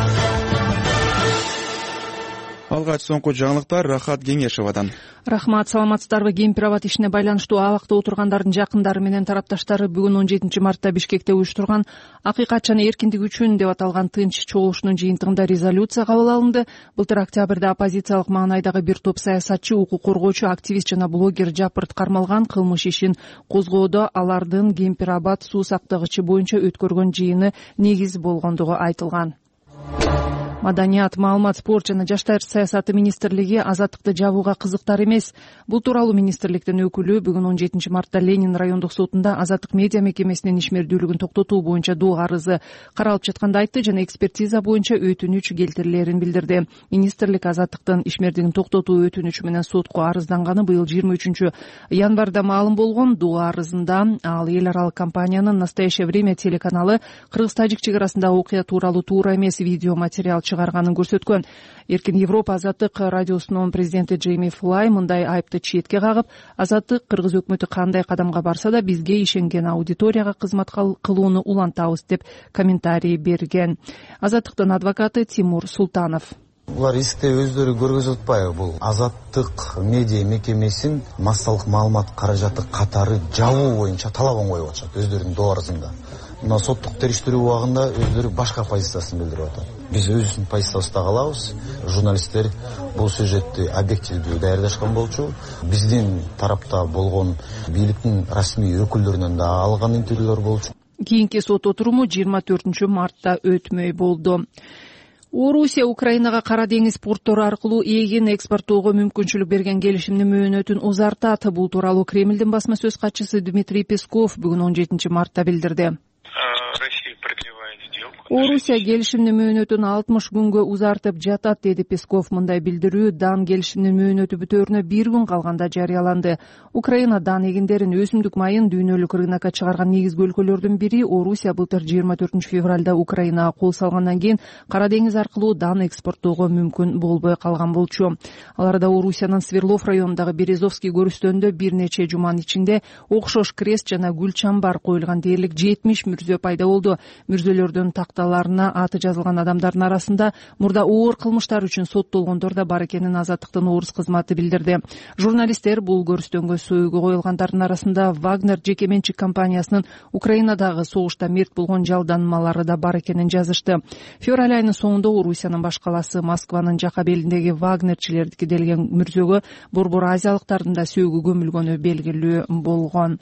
Speaker 1: Алгач соңку жаңылыктар Рахат Кеңешевадан.
Speaker 2: Рахмат, саламатсыздарбы? Кемпир-абад ишине байланыштуу абакта отургандардын жакындары менен тарапташтары бүгүн он жетинчи мартта Бишкекте уюштурган акыйкат жана эркиндик үчүн деп аталган тынч чогулушунун жыйынтыгында резолюция кабыл алынды. Былтыр октябрда оппозициялык маанайдагы бир топ саясатчы, укук коргоочу, активист жана блогер жапырт кармалган кылмыш ишин козгоодо алардын Кемпир-абад суу сактагычы боюнча өткөргөн жыйыны негиз болгондугу айтылган. Маданият, маалымат, спорт жана жаштар саясаты министрлиги азаттыкты жабууга кызыктар эмес. Бул тууралуу министрликтин өкүлү бүгүн он жетинчи мартта Ленин райондук сотунда азаттык медиа мекемесинин ишмердүүлүгүн токтотуу боюнча доо арызы каралып жатканын айтты жана экспертиза боюнча өтүнүч келтирилерин билдирди. Министрлик азаттыктын ишмердигин токтотуу өтүнүчү менен сотко арызданганы быйыл жыйырма үчүнчү январда маалым болгон. Доо арызында ал эл аралык компаниянын «Настоящее время» телеканалы Кыргыз-Тажик чек арасындагы окуя тууралуу туура эмес видео материал чыгарганын көрсөткөн. Эркин Европа азаттык радиосунун президенти Джейми Флай мындай айыпты четке кагып, азаттык Кыргыз өкмөтү кандай кадамга барса да бизге ишенген аудиторияга кызмат кылууну улантабыз деп комментарий берген. Азаттыктын адвокаты Тимур Султанов.
Speaker 4: Булар эсикте өздөрү көргөзүп атпайбы? Бул азаттык медиа мекемесин массалык маалымат каражаты катары жабуу боюнча талабын коюп атышат өздөрүнүн доо арызында. Мына соттук териштирүү убагында өздөрү башка позициясын билдирип атат. Биз өзүбүздүн позициябызда калабыз. Журналисттер бул сюжетти объективдүү даярдашкан болчу. Биздин тарапта болгон бийликтин расмий өкүлдөрүнөн да алган интервьюлөр болчу.
Speaker 2: Кийинки сот отуруму жыйырма төртүнчү мартта өтмөй болду. Орусия Украинага Кара деңиз порттору аркылуу эгин экспорттоого мүмкүнчүлүк берген келишимдин мөөнөтүн узартат. Бул тууралуу Кремлдин басма сөз катчысы Дмитрий Песков бүгүн он жетинчи мартта билдирди. Орусия келишимдин мөөнөтүн алтымыш күнгө узартып жатат, деди Песков. Мындай билдирүү дан келишимдин мөөнөтү бүтөөрүнө бир күн калганда жарыяланды. Украина дан эгиндерин, өсүмдүк майын дүйнөлүк рынокко чыгарган негизги өлкөлөрдүн бири. Орусия былтыр жыйырма төртүнчү февралда Украинага кол салгандан кийин Кара деңиз аркылуу дан экспорттоого мүмкүн болбой калган болчу. Аларда Орусиянын Свердлов районундагы Березовский көрүстөнүндө бир нече жуманын ичинде окшош крест жана гүл чамбар коюлган дээрлик жетимиш мүрзө пайда болду. Мүрзөлөрдүн такталарына аты жазылган адамдардын арасында мурда оор кылмыштар үчүн соттолгондор да бар экенин азаттыктын орус кызматы билдирди. Журналисттер бул көрүстөнгө сөөгү коюлгандардын арасында Вагнер жеке менчик компаниясынын Украинадагы согушта мерт болгон жалданмалары да бар экенин жазышты. Февраль айынын соңунда Орусиянын баш каласы Москванын жака белиндеги вагнерчилердики делген мүрзөгө борбор азиялыктардын да сөөгү көмүлгөнү белгилүү болгон.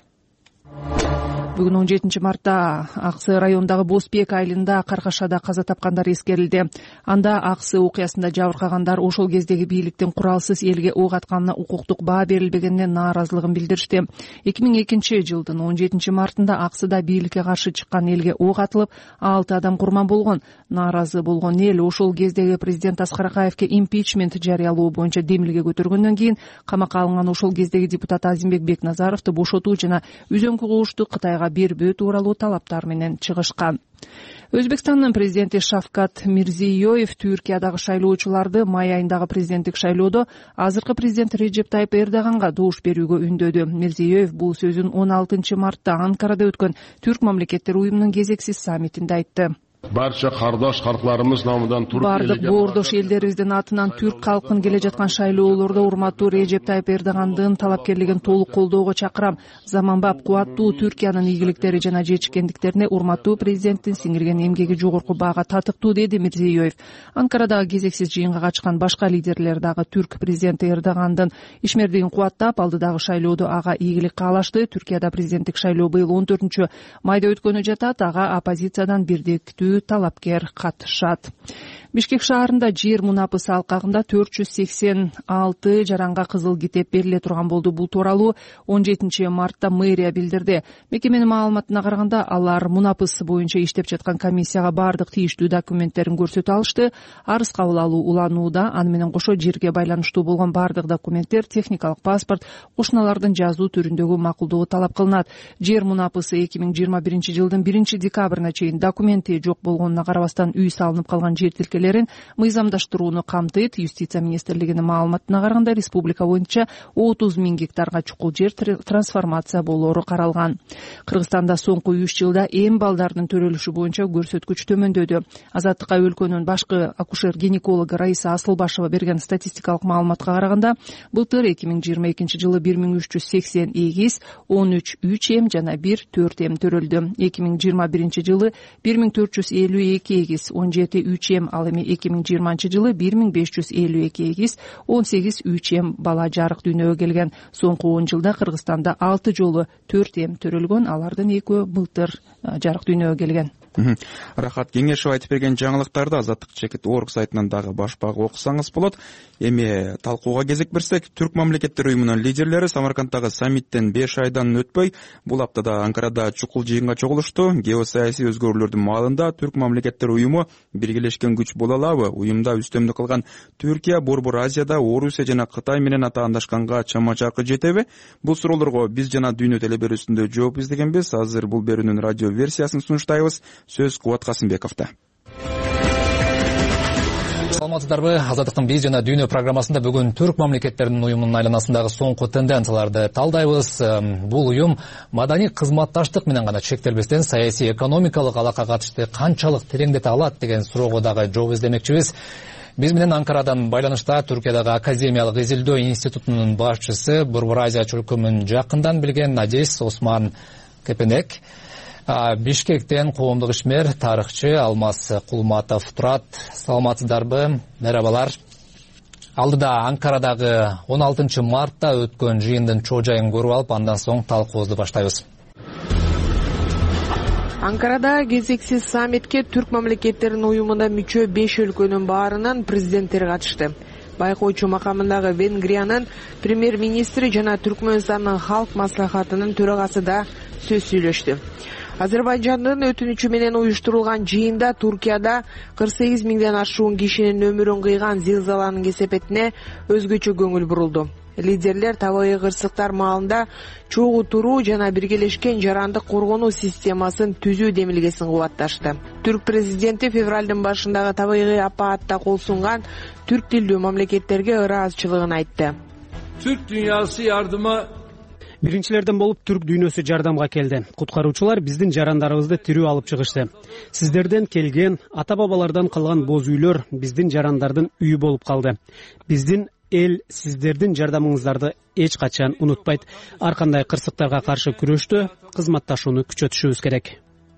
Speaker 2: Бүгүн он жетинчи мартта Аксы районундагы Босбек айылында каргашада каза тапкандар эскерилди. Анда Аксы окуясында жабыркагандар ошол кездеги бийликтин куралсыз элге ок атканына укуктук баа берилбегенине нааразылыгын билдиришти. эки миң экинчи жылдын он жетинчи мартында Аксыда бийликке каршы чыккан элге ок атылып, алты адам курман болгон. Нааразы болгон эл ошол кездеги президент Аскар Акаевке импичмент жарыялоо боюнча демилге көтөргөндөн кийин камакка алынган ошол кездеги депутат Азимбек Бекназаровду бошотуу жана үзөңкү кугушту Кытайга бербөө тууралуу талаптар менен чыгышкан. Өзбекстандын президенти Шавкат Мирзиёев Түркиядагы шайлоочуларды май айындагы президенттик шайлоодо азыркы президент Реджеп Тайып Эрдоганга добуш берүүгө үндөдү. Мирзиёев бул сөзүн он алтынчы мартта Анкарада өткөн Түрк мамлекеттер уюмунун кезексиз саммитинде айтты.
Speaker 7: Барча кардаш калкларыбыз намыдан Түрк
Speaker 2: бардык боордош элдерибиздин атынан түрк калкын келе жаткан шайлоолордо урматтуу Реджеп Тайып Эрдогандын талапкерлигин толук колдоого чакырам. Заманбап кубаттуу Түркиянын ийгиликтери жана жетишкендиктерине урматтуу президенттин сиңирген эмгеги жогорку баага татыктуу, деди Мирзиёев. Анкарадагы кезексиз жыйынга катышкан башка лидерлер дагы түрк президенти Эрдогандын ишмердигин кубаттап, алдыдагы шайлоодо ага ийгилик каалашты. Түркияда президенттик шайлоо быйыл он төртүнчү майда өткөнү жатат. Ага оппозициядан бирдиктүү талапкер катышат. Бишкек шаарында жер мунапысы алкагында төрт жүз сексен алты жаранга кызыл китеп бериле турган болду. Бул тууралуу он жетинчи мартта мэрия билдирди. Мекеменин маалыматына караганда, алар мунапысы боюнча иштеп жаткан комиссияга бардык тийиштүү документтерин көрсөтө алышты. Арыз кабыл алуу уланууда, аны менен кошо жерге байланыштуу болгон бардык документтер, техникалык паспорт, кушуналардын жазуу түрүндөгү макулдугу талап кылынат. Жер мунапысы эки миң жыйырма биринчи жылдын биринчи декабрына чейин документи жок болгонуна карабастан үй салынып калган жер тилкелерин мыйзамдаштырууну камтыйт. Юстиция министрлигинин маалыматына караганда, республика боюнча отуз миң гектарга чукул жер трансформация болоору каралган. Кыргызстанда соңку үч жылда эм балдардын төрөлүшү боюнча көрсөткүч төмөндөдү. Азаттыкка өлкөнүн башкы акушер-гинекологу Раиса Асылбашева берген статистикалык маалыматка караганда, былтыр эки миң жыйырма экинчи жылы бир миң үч жүз сексен эгиз, он үч үч эм жана бир төрт эм төрөлдү. эки миң жыйырма биринчи жылы бир миң төрт жүз элүү эки эгиз, он жети үч эм, ал эми эки миң жыйырманчы жылы бир миң беш жүз элүү эки эгиз, он сегиз үч эм бала жарык дүйнөгө келген. Соңку он жылда Кыргызстанда алты жолу төрт эм төрөлгөн, алардын экөө былтыр жарык дүйнөгө келген.
Speaker 1: Рахат Кеңешев айтып берген жаңылыктарды Азаттык чекит орг сайтынан дагы башпак окусаңыз болот. Эми талкууга кезек берсек, Түрк мамлекеттер уюмунун лидерлери Самаркандтагы саммиттен беш айдан өтпөй бул аптада Анкарада чукул жыйынга чогулушту. Геосаясий өзгөрүүлөрдүн маалында Түрк мамлекеттер уюму биргелешкен күч боло алабы? Уюмда үстөмдүк кылган Түркия, Борбор Азияда Орусия жана Кытай менен атаандашканга чама-чакы жетеби? Бул суроолорго биз жана Дүйнө телеберүүсүндө жооп издегенбиз. Азыр бул берүүнүн радио версиясын сунуштайбыз. Сөз Кубат Касымбековдо.
Speaker 6: Саламатсыздарбы? Азаттыктын биз жана Дүйнө программасында бүгүн Түрк мамлекеттеринин уюмунун айланасындагы соңку тенденцияларды талдайбыз. Бул уюм маданий кызматташтык менен гана чектелбестен саясий экономикалык алака катышты канчалык тереңдете алат деген суроого дагы жооп издемекчибиз. Биз менен Анкарадан байланышта Түркиядагы Академиялык изилдөө институтунун башчысы, Борбор Азия чөлкөмүн жакындан билген Надис Осман Кепенек, Бишкектен коомдук ишмер, тарыхчы Алмаз Кулматов турат. Саламатсыздарбы? Мерабалар. Алдыда Анкарадагы он алтынчы мартта өткөн жыйындын чоо жайын көрүп алып, андан соң талкуубузду баштайбыз.
Speaker 15: Анкарада кезексиз саммитке Түрк мамлекеттеринин уюмуна мүчө беш өлкөнүн баарынан президенттер катышты. Байкоочу макамындагы Венгриянын премьер-министри жана Түркмөнстандын халк маслахатынын төрагасы да сөз сүйлөштү. Азербайжандын өтүнүчү менен уюштурулган жыйында Туркияда кырк сегиз миңден ашуун кишинин өмүрүн кыйган зилзаланын кесепетине өзгөчө көңүл бурулду. Лидерлер табигый кырсыктар маалында чогуу туруу жана биргелешкен жарандык коргонуу системасын түзүү демилгесин кубатташты. Түрк президенти февралдын башындагы табигый апаатта кол сунган түрк тилдүү мамлекеттерге ыраазычылыгын айтты.
Speaker 8: Türk dünyası yardıma
Speaker 9: Биринчилерден болуп түрк дүйнөсү жардамга келди. Куткаруучулар биздин жарандарыбызды тирүү алып чыгышты. Сиздерден келген ата-бабалардан калган боз үйлөр биздин жарандардын үйү болуп калды. Биздин эл сиздердин жардамыңыздарды эч качан унутпайт. Ар кандай кырсыктарга каршы күрөштө кызматташууну күчөтүшүбүз керек.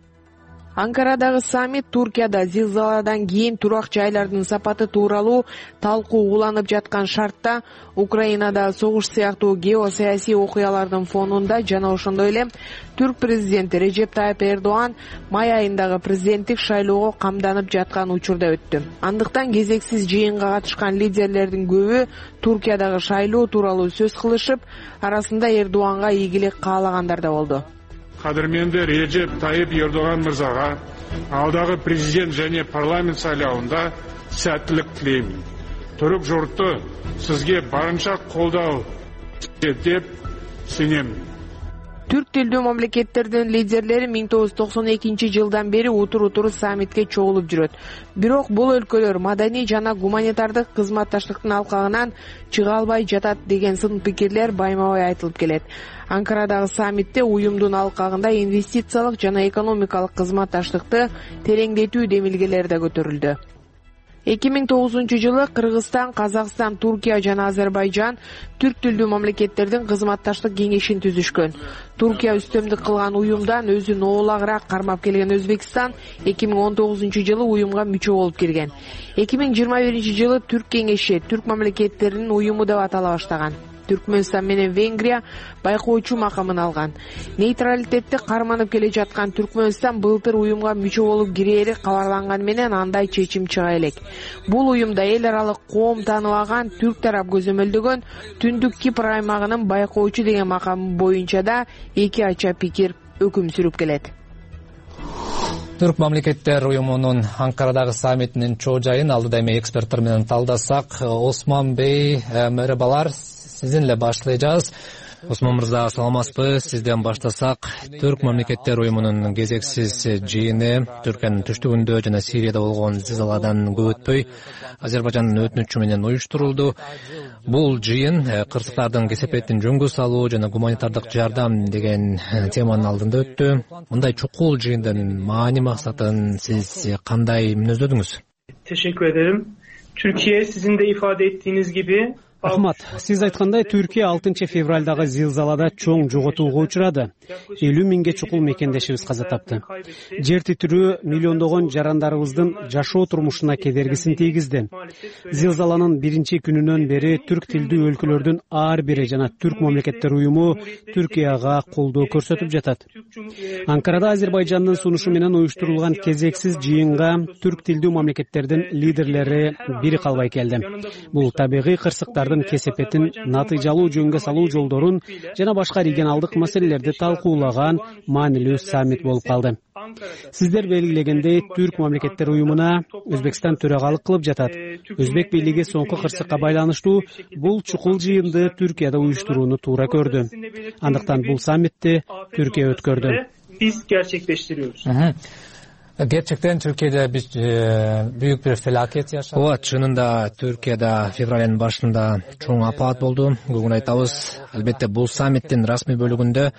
Speaker 15: Анкарадагы саммит Туркияда зилзаладан кийин турак жайлардын сапаты тууралуу талкуу уланып жаткан шартта Украинада согуш сыяктуу геосаясий окуялардын фонунда жана ошондой эле Түрк президенти Режеп Тайып Эрдоан май айындагы президенттик шайлоого камданып жаткан учурда өттү. Андыктан кезексиз жыйынга катышкан лидерлердин көбү Туркиядагы шайлоо тууралуу сөз кылышып, арасында Эрдоанга ийгилик каалагандар да болду.
Speaker 10: Кадырменде Режеп Тайып Эрдоған мырзаға алдағы президент және парламент сайлауында сәттілік тілеймін. Түрік жұрты сізге барынша қолдау деп сенемін.
Speaker 15: Түрк тилдүү мамлекеттердин лидерлери миң тогуз жүз токсон экинчи жылдан бери утур-утур саммитке чогулуп жүрөт. Бирок бул өлкөлөр маданий жана гуманитардык кызматташтыктын алкагынан чыга албай жатат деген сын пикирлер байма-бай айтылып келет. Анкарадагы саммитте уюмдун алкагында инвестициялык жана экономикалык кызматташтыкты тереңдетүү демилгелери да көтөрүлдү. эки миң тогузунчу жылы Кыргызстан, Казакстан, Туркия жана Азербайжан түрк тилдүү мамлекеттердин кызматташтык кеңешин түзүшкөн. Туркия үстөмдүк кылган уюмдан өзүн оолагыраак кармап келген Өзбекстан эки миң он тогузунчу жылы уюмга мүчө болуп кирген. эки миң жыйырма биринчи жылы Түрк кеңеши түрк мамлекеттеринин уюму деп атала баштаган. Түркмөнстан менен Венгрия байкоочу макамын алган. Нейтралитетти карманып келе жаткан Түркмөнстан былтыр уюмга мүчө болуп кирери кабарланган менен андай чечим чыга элек. Бул уюмда эл аралык коом тааныбаган түрк тарап көзөмөлдөгөн Түндүк Кипр аймагынын байкоочу деген макамы боюнча да эки ача пикир өкүм сүрүп келет.
Speaker 6: Түрк мамлекеттер уюмунун Анкарадагы саммитинин чоо жайын алдыда эми эксперттер менен талдасак. Осман Бей, мерабалар, сизден эле баштайбыз. Осман мырза, саламатсызбы? Сизден баштасак, Түрк мамлекеттер уюмунун кезексиз жыйыны Түркиянын түштүгүндө жана Сирияда болгон зилзаладан көп өтпөй Азербайжандын өтүнүчү менен уюштурулду. Бул жыйын кырсыктардын кесепетин жөнгө салуу жана гуманитардык жардам деген теманын алдында өттү. Мындай чукул жыйындын маани максатын сиз кандай мүнөздөдүңүз?
Speaker 3: Teşekkür ederim. Türkiye sizin de ifade ettiğiniz gibi
Speaker 9: Ахмат, сиз айткандай Түркия алтынчы февралдагы зилзалада чоң жоготууга учурады. элүү миңге чукул мекендешибиз каза тапты. Жер титирөө миллиондогон жарандарыбыздын жашоо турмушуна кедергисин тийгизди. Зилзаланын биринчи күнүнөн бери түрк тилдүү өлкөлөрдүн ар бири жана Түрк мамлекеттер уюму Түркияга колдоо көрсөтүп жатат. Анкарада Азербайжандын сунушу менен уюштурулган кезексиз жыйынга түрк тилдүү мамлекеттердин лидерлери бири калбай келди. Бул табигый кырсыктардын кесепетин натыйжалуу жөнгө салуу жолдорун жана башка регионалдык маселелерди талкуулаган маанилүү саммит болуп калды. Сиздер белгилегендей, Түрк мамлекеттер уюмуна Өзбекстан төрагалык кылып жатат. Өзбек бийлиги соңку кырсыкка байланыштуу бул чукул жыйынды Түркияда уюштурууну туура көрдү. Андыктан бул саммитти Түркия өткөрдү.
Speaker 3: Biz gerçekleştiriyoruz.
Speaker 6: Gerçekten Türkiye'de bir e, büyük bir felaket yaşandı. Ооба, чынында Түркияда февралдын башында чоң апат болду. Бүгүн айтабыз, албетте бул саммиттин расмий бөлүгүндө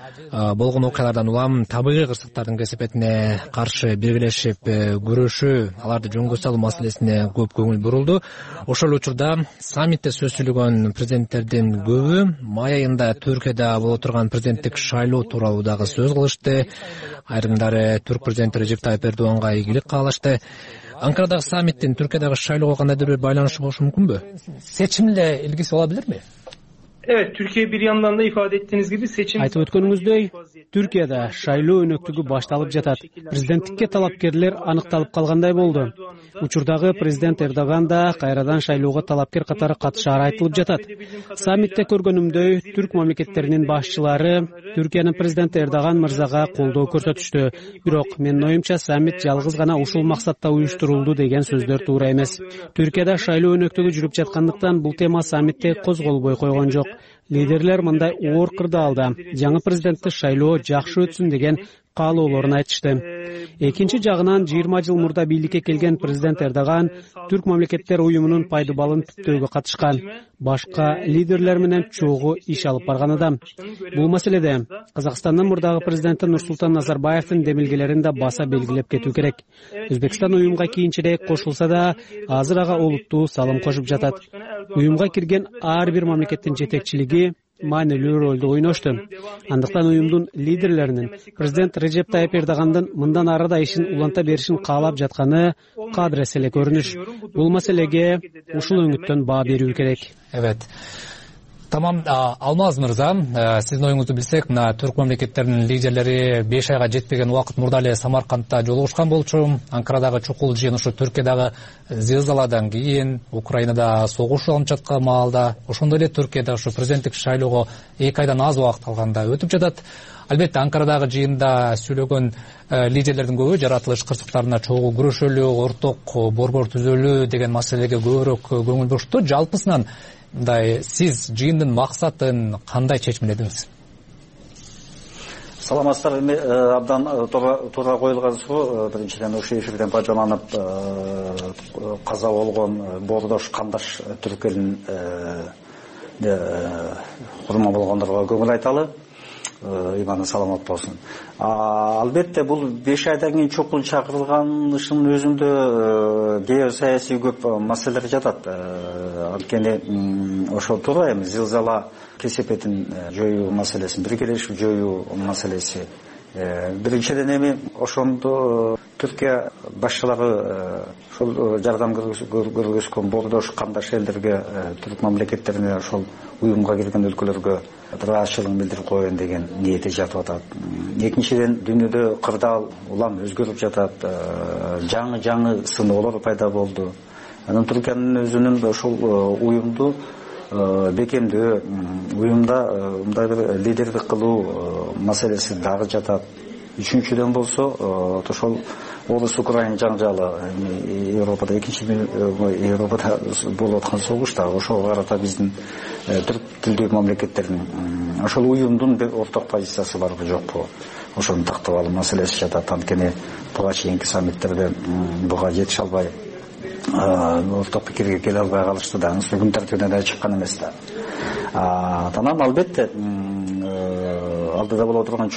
Speaker 6: болгон окуялардан улам табигый кырсыктардын кесепетине каршы биргелешип күрөшүү, аларды жөнгө салуу маселесине көп көңүл бурулду. Ошол учурда саммитте сөз сүйлөгөн президенттердин көбү май айында Түркияда боло турган президенттик шайлоо тууралуу дагы сөз кылышты. Айрымдары түрк президенти Режеп Тайып Эрдоганга ийгилик каалашты. Анкарадагы саммиттин Түркиядагы шайлоого кандайдыр бир байланышы болушу мүмкүнбү? Seçimle ilgisi olabilir mi?
Speaker 3: Evet, Türkiye bir yandan da ifade ettiğiniz gibi seçim...
Speaker 9: Айтып өткөнүңүздөй, Түркияда шайлоо өнөктүгү башталып жатат. Президенттикке талапкерлер аныкталып калгандай болду. Учурдагы президент Эрдоган да кайрадан шайлоого талапкер катары катышаары айтылып жатат. Саммитте көргөнүмдөй, түрк мамлекеттеринин башчылары Түркиянын президенти Эрдоган мырзага колдоо көрсөтүштү. Бирок менин оюмча саммит жалгыз гана ушул максатта уюштурулду деген сөздөр туура эмес. Түркияда шайлоо өнөктүгү жүрүп жаткандыктан бул тема саммитте козголбой койгон жок. Лидерлер мындай оор кырдаалда жаңы президентти шайлоо жакшы өтсүн деген каалоолорун айтышты. Экинчи жагынан жыйырма жыл мурда бийликке келген президент Эрдоган Түрк мамлекеттер уюмунун пайдубалын түптөөгө катышкан. Башка лидерлер менен чогуу иш алып барган адам. Бул маселеде Казакстандын мурдагы президенти Нурсултан Назарбаевдин демилгелерин да баса белгилеп кетүү керек. Өзбекстан уюмга кийинчерээк кошулса да, азыр ага олуттуу салым кошуп жатат. Уюмга кирген ар бир мамлекеттин жетекчилиги маанилүү ролду ойношту. Андыктан уюмдун лидерлеринин президент Режеп Тайып Эрдогандын мындан ары да ишин уланта беришин каалап жатканы кадырес эле көрүнүш. Бул маселеге ушул өңүттөн баа берүү керек.
Speaker 6: Evet. Tamam, Алмаз мырза, сиздин оюңузду билсек, мына түрк мамлекеттеринин лидерлери беш айга жетпеген убакыт мурда эле Самаркандта жолугушкан болчу. Анкарадагы чукул жыйын ушу Түркиядагы зилзаладан кийин, Украинада согуш алынып жаткан маалда, ошондой эле Түркияда ушу президенттик шайлоого эки айдан аз убакыт калганда өтүп жатат. Албетте Анкарадагы жыйында сүйлөгөн лидерлердин көбү жаратылыш кырсыктарына чогуу күрөшөлү, орток борбор түзөлү деген маселеге көбүрөөк көңүл бурушту. Жалпысынан мындай сиз жыйындын максатын кандай чечмеледиңиз?
Speaker 11: Саламатсыздар, эми абдан туура коюлган суроо. Биринчиден ушул эфирден пайдаланып каза болгон боордош кандаш түрк элинин курман болгондорго көңүл айталы. Иманы саламат болсун. Албетте бул беш айдан кийин чукул чакырылганышынын өзүндө геосаясий көп маселелер жатат. Анткени ошол туура эми зилзала кесепетин жоюу маселесин, биргелешип жоюу маселеси биринчиден эми ошондо Түркия башчылары ошол жардам көргөзгөн боордош кандаш элдерге, түрк мамлекеттерине, ошол уюмга кирген өлкөлөргө ыраазычылыгын билдирип коеюн деген ниети жатып атат. Экинчиден дүйнөдө кырдаал улам өзгөрүп жатат, жаңы жаңы сыноолор пайда болду. Анан Түркиянын өзүнүн ошол уюмду бекемдөө, уюмда мындай бир лидердик кылуу маселеси дагы жатат. Үчүнчүдөн болсо ошол Орус Украина жаңжалы Европада экинчи Европада болуп аткан согушта ошого карата биздин түрк тилдүү мамлекеттердин ошол уюмдун бир орток позициясы барбы жокпу, ошону тактап алуу маселеси жатат. Анткени буга чейинки саммиттерде буга жетише албай, орток пикирге келе албай калышты да, күн тартибине да чыккан эмес да. Анан албетте алдыда боло турган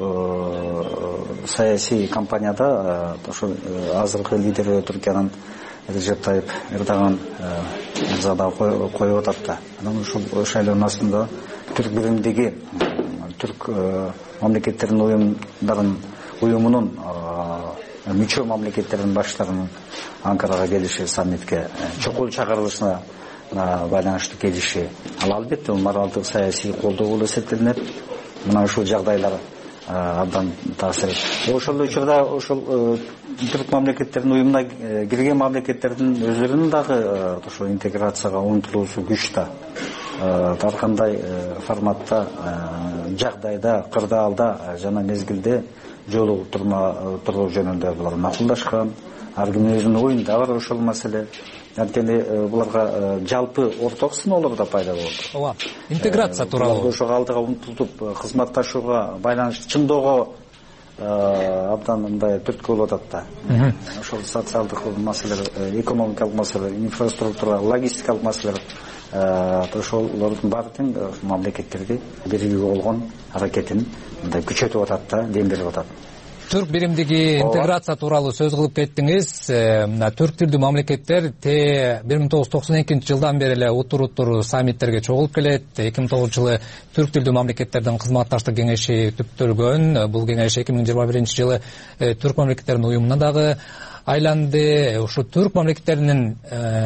Speaker 11: чоң саясий кампанияда ошо азыркы лидери Түркиянын Режеп Тайып Эрдоган мырза да коюп атат да. Анан ушул шайлоонун астында түрк биримдиги, түрк мамлекеттердин уюмдарын уюмунун мүчө мамлекеттердин баштарынын Анкарага келиши, саммитке чокул чакырылышына байланыштуу келиши, ал албетте моралдык саясий колдоо болуп эсептелинет. Мына ушул жагдайлар абдан таасир. Ошол учурда ошол түрк мамлекеттердин уюмуна кирген мамлекеттердин өзлөрүнүн дагы ошо интеграцияга умтулуусу күч да. Ар кандай форматта, жагдайда, кырдаалда жана мезгилде жолугуп туруу жөнүндө булар макулдашкан. Ар кимдин өзүнүн оюнда бар ошол маселе. Анткени буларга жалпы орток сыноолор да пайда болду.
Speaker 6: Ооба, интеграция тууралуу.
Speaker 11: Ошого алдыга умтулуп кызматташууга байланыштуу чындоого абдан мындай түрткү болуп атат да. Ошол социалдык маселелер, экономикалык маселелер, инфраструктура, логистикалык маселелер, ошолордун баардыгын мамлекеттерди биригүү болгон аракетин мындай күчөтүп атат да, дем берип атат.
Speaker 6: Түрк биримдиги интеграция тууралуу сөз кылып кеттиңиз. Түрк тилдүү мамлекеттер те бир миң тогуз жүз токсон экинчи жылдан бери эле утур-утур саммиттерге чогулуп келет. эки миң тогузунчу жылы түрк тилдүү мамлекеттердин кызматташтык кеңеши түптөлгөн. Бул кеңеш эки миң жыйырма биринчи жылы түрк мамлекеттердин уюмуна дагы айланды. Ушу түрк мамлекеттеринин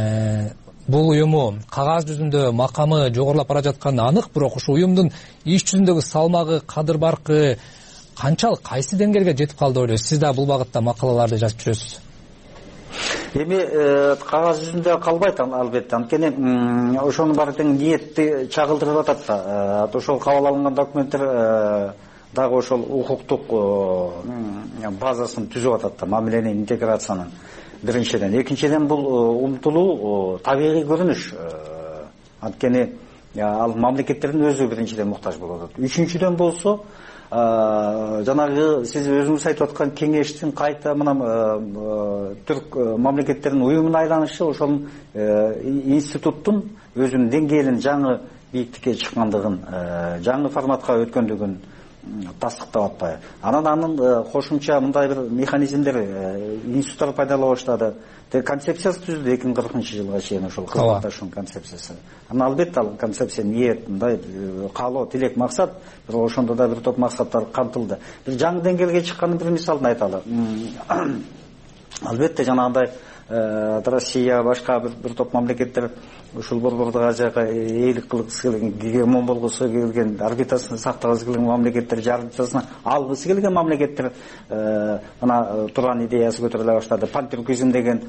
Speaker 6: бул уюму кагаз жүзүндө макамы жогорулап бара жатканы анык, бирок ушу уюмдун иш жүзүндөгү салмагы, кадыр баркы канчалык, кайсы деңгээлге жетип калды деп ойлойсуз? Сиз да бул багытта макалаларды жазып жүрөсүз.
Speaker 11: Эми кагаз жүзүндө калбайт албетте, анткени ошонун баары тең ниетти чагылдырып атат да. Ошол кабыл алынган документтер дагы ошол укуктук базасын түзүп атат да, мамиленин, интеграциянын. Биринчиден, экинчиден бул умтулуу табигый көрүнүш. Анткени ал мамлекеттердин өзү биринчиден муктаж болуп атат. Үчүнчүдөн болсо жанагы сиз өзүңүз айтып аткан кеңештин кайта мына түрк мамлекеттердин уюмуна айланышы, ошол институттун өзүнүн деңгээлин жаңы бийиктикке чыккандыгын, жаңы форматка өткөндүгүн тастыктап атпайбы. Анан анын кошумча мындай бир механизмдер, институттар пайдалана баштады. Концепциясы түздү эки миң кыркынчы жылга чейин, ошол кызматташуунун концепциясы. Анан албетте ал концепция ниет, мындай каалоо, тилек, максат, бирок ошондо да бир топ максаттар камтылды. Бир жаңы деңгээлге чыккандын бир мисалын айталы. Албетте жанагындай Россия, башка бир топ мамлекеттер ушул Борбордук Азияга ээлик кылгысы келген, гегемон болгусу келген, орбитасын сактагысы келген мамлекеттер, жарымчасына алгысы келген мамлекеттер мына Туран идеясы көтөрүлө баштады. Пантюркизм деген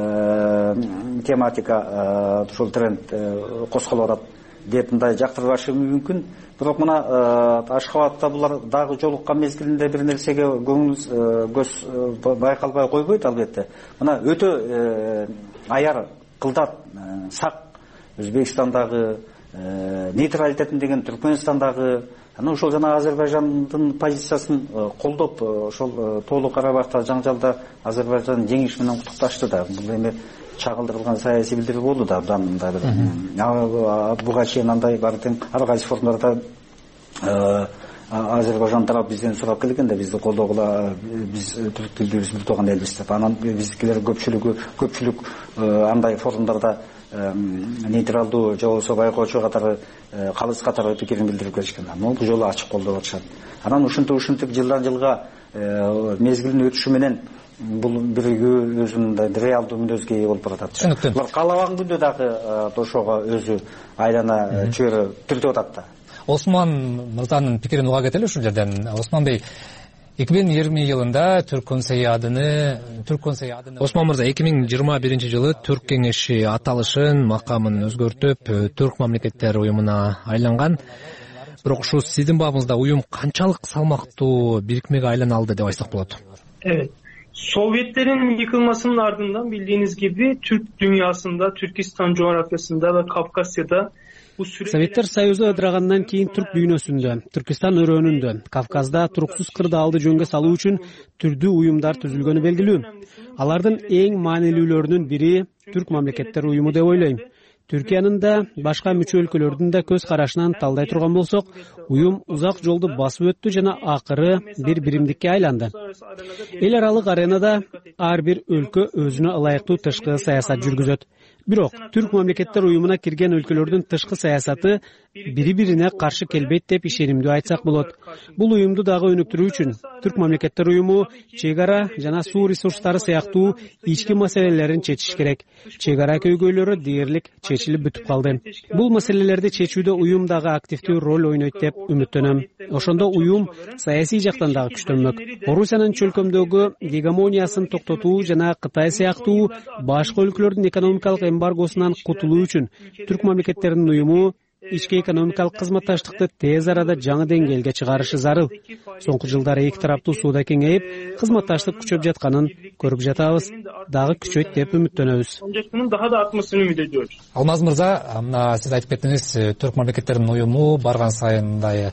Speaker 11: тематика, ушул тренд козголуп атат деп мындай жактырбашы мүмкүн. Бирок мына Ашхабадта булар дагы жолуккан мезгилинде бир нерсеге көңүл көз байкалбай койбойт албетте. Мына өтө аяр, кылдат, сак Өзбекстандагы нейтралитетин деген, Түркмөнстандагы, анан ошол жана Азербайжандын позициясын колдоп, ошол Тоолуу Карабахта жаңжалда Азербайжандын жеңиш менен куттукташты да. Бул эми чагылдырылган саясий билдирүү болду да, абдан мындай бир. Буга чейин андай бар тең ар кайсы форумдарда Азербайжан тарап бизден сурап келген да, бизди колдогула, биз түрк тилдүүбүз бир тууган элбиз деп. Анан биздикилер көпчүлүгү көпчүлүк андай форумдарда нейтралдуу же болбосо байкоочу катары калыс катары пикирин билдирип келишкен. Бул жолу ачык колдоп атышат. Анан ушинтип ушинтип жылдан жылга мезгилдин өтүшү менен бул биригүү өзүнүн реалдуу мүнөзгө ээ болуп баратат.
Speaker 6: Түшүнүктүү.
Speaker 11: Булар каалаган күндө дагы ошого өзү айлана чөйрө түртүп атат да.
Speaker 6: Осман мырзанын пикирин уга кетели ушул жерден. Осман бей, эки миң жыйырма жылында Түрк консеядыны Түрк консеядыны Осман мырза эки миң жыйырма биринчи жылы Түрк кеңеши аталышын, макамын өзгөртүп, Түрк мамлекеттер уюмуна айланган. Бирок ушу сиздин бабыңызда уюм канчалык салмактуу бирикмеге айлана алды деп айтсак болот?
Speaker 3: Evet. Sovyetlerin yıkılmasının ardından bildiğiniz gibi Türk dünyasında, Türkistan coğrafyasında ve Kafkasya'da
Speaker 9: Советтер Союзу ыдырагандан кийин түрк дүйнөсүндө, Түркистан өрөөнүндө, Кавказда туруксуз кырдаалды жөнгө салуу үчүн түрдүү уюмдар түзүлгөнү белгилүү. Алардын эң маанилүүлөрүнүн бири Түрк мамлекеттер уюму деп ойлойм. Түркиянын да, башка мүчө өлкөлөрдүн да көз карашынан талдай турган болсок, уюм узак жолду басып өттү жана акыры бир биримдикке айланды. Эл аралык аренада ар бир өлкө өзүнө ылайыктуу тышкы саясат жүргүзөт. Бирок Түрк мамлекеттер уюмуна кирген өлкөлөрдүн тышкы саясаты бири-бирине каршы келбейт деп ишенимдүү айтсак болот. Бул уюмду дагы өнүктүрүү үчүн Түрк мамлекеттер уюму чек ара жана суу ресурстары сыяктуу ички маселелерин чечиш керек. Чек ара көйгөйлөрү дээрлик чечилип бүтүп калды. Бул маселелерди чечүүдө уюм дагы активдүү роль ойнойт деп үмүттөнөм. Ошондо уюм саясий жактан дагы күчтөнмөк. Орусиянын чөлкөмдөгү гегемониясын токтотуу жана Кытай сыяктуу башка өлкөлөрдүн экономикалык эмбаргосунан кутулуу үчүн Түрк мамлекеттеринин уюму ички экономикалык кызматташтыкты тез арада жаңы деңгээлге чыгарышы зарыл. Соңку жылдары эки тараптуу сууда кеңейип, кызматташтык күчөп жатканын көрүп жатабыз. Дагы күчөйт деп үмүттөнөбүз.
Speaker 3: Daha da artmasını ümit ediyoruz.
Speaker 6: Алмаз мырза, мына сиз айтып кеттиңиз, Түрк мамлекеттеринин уюму барган сайын мындай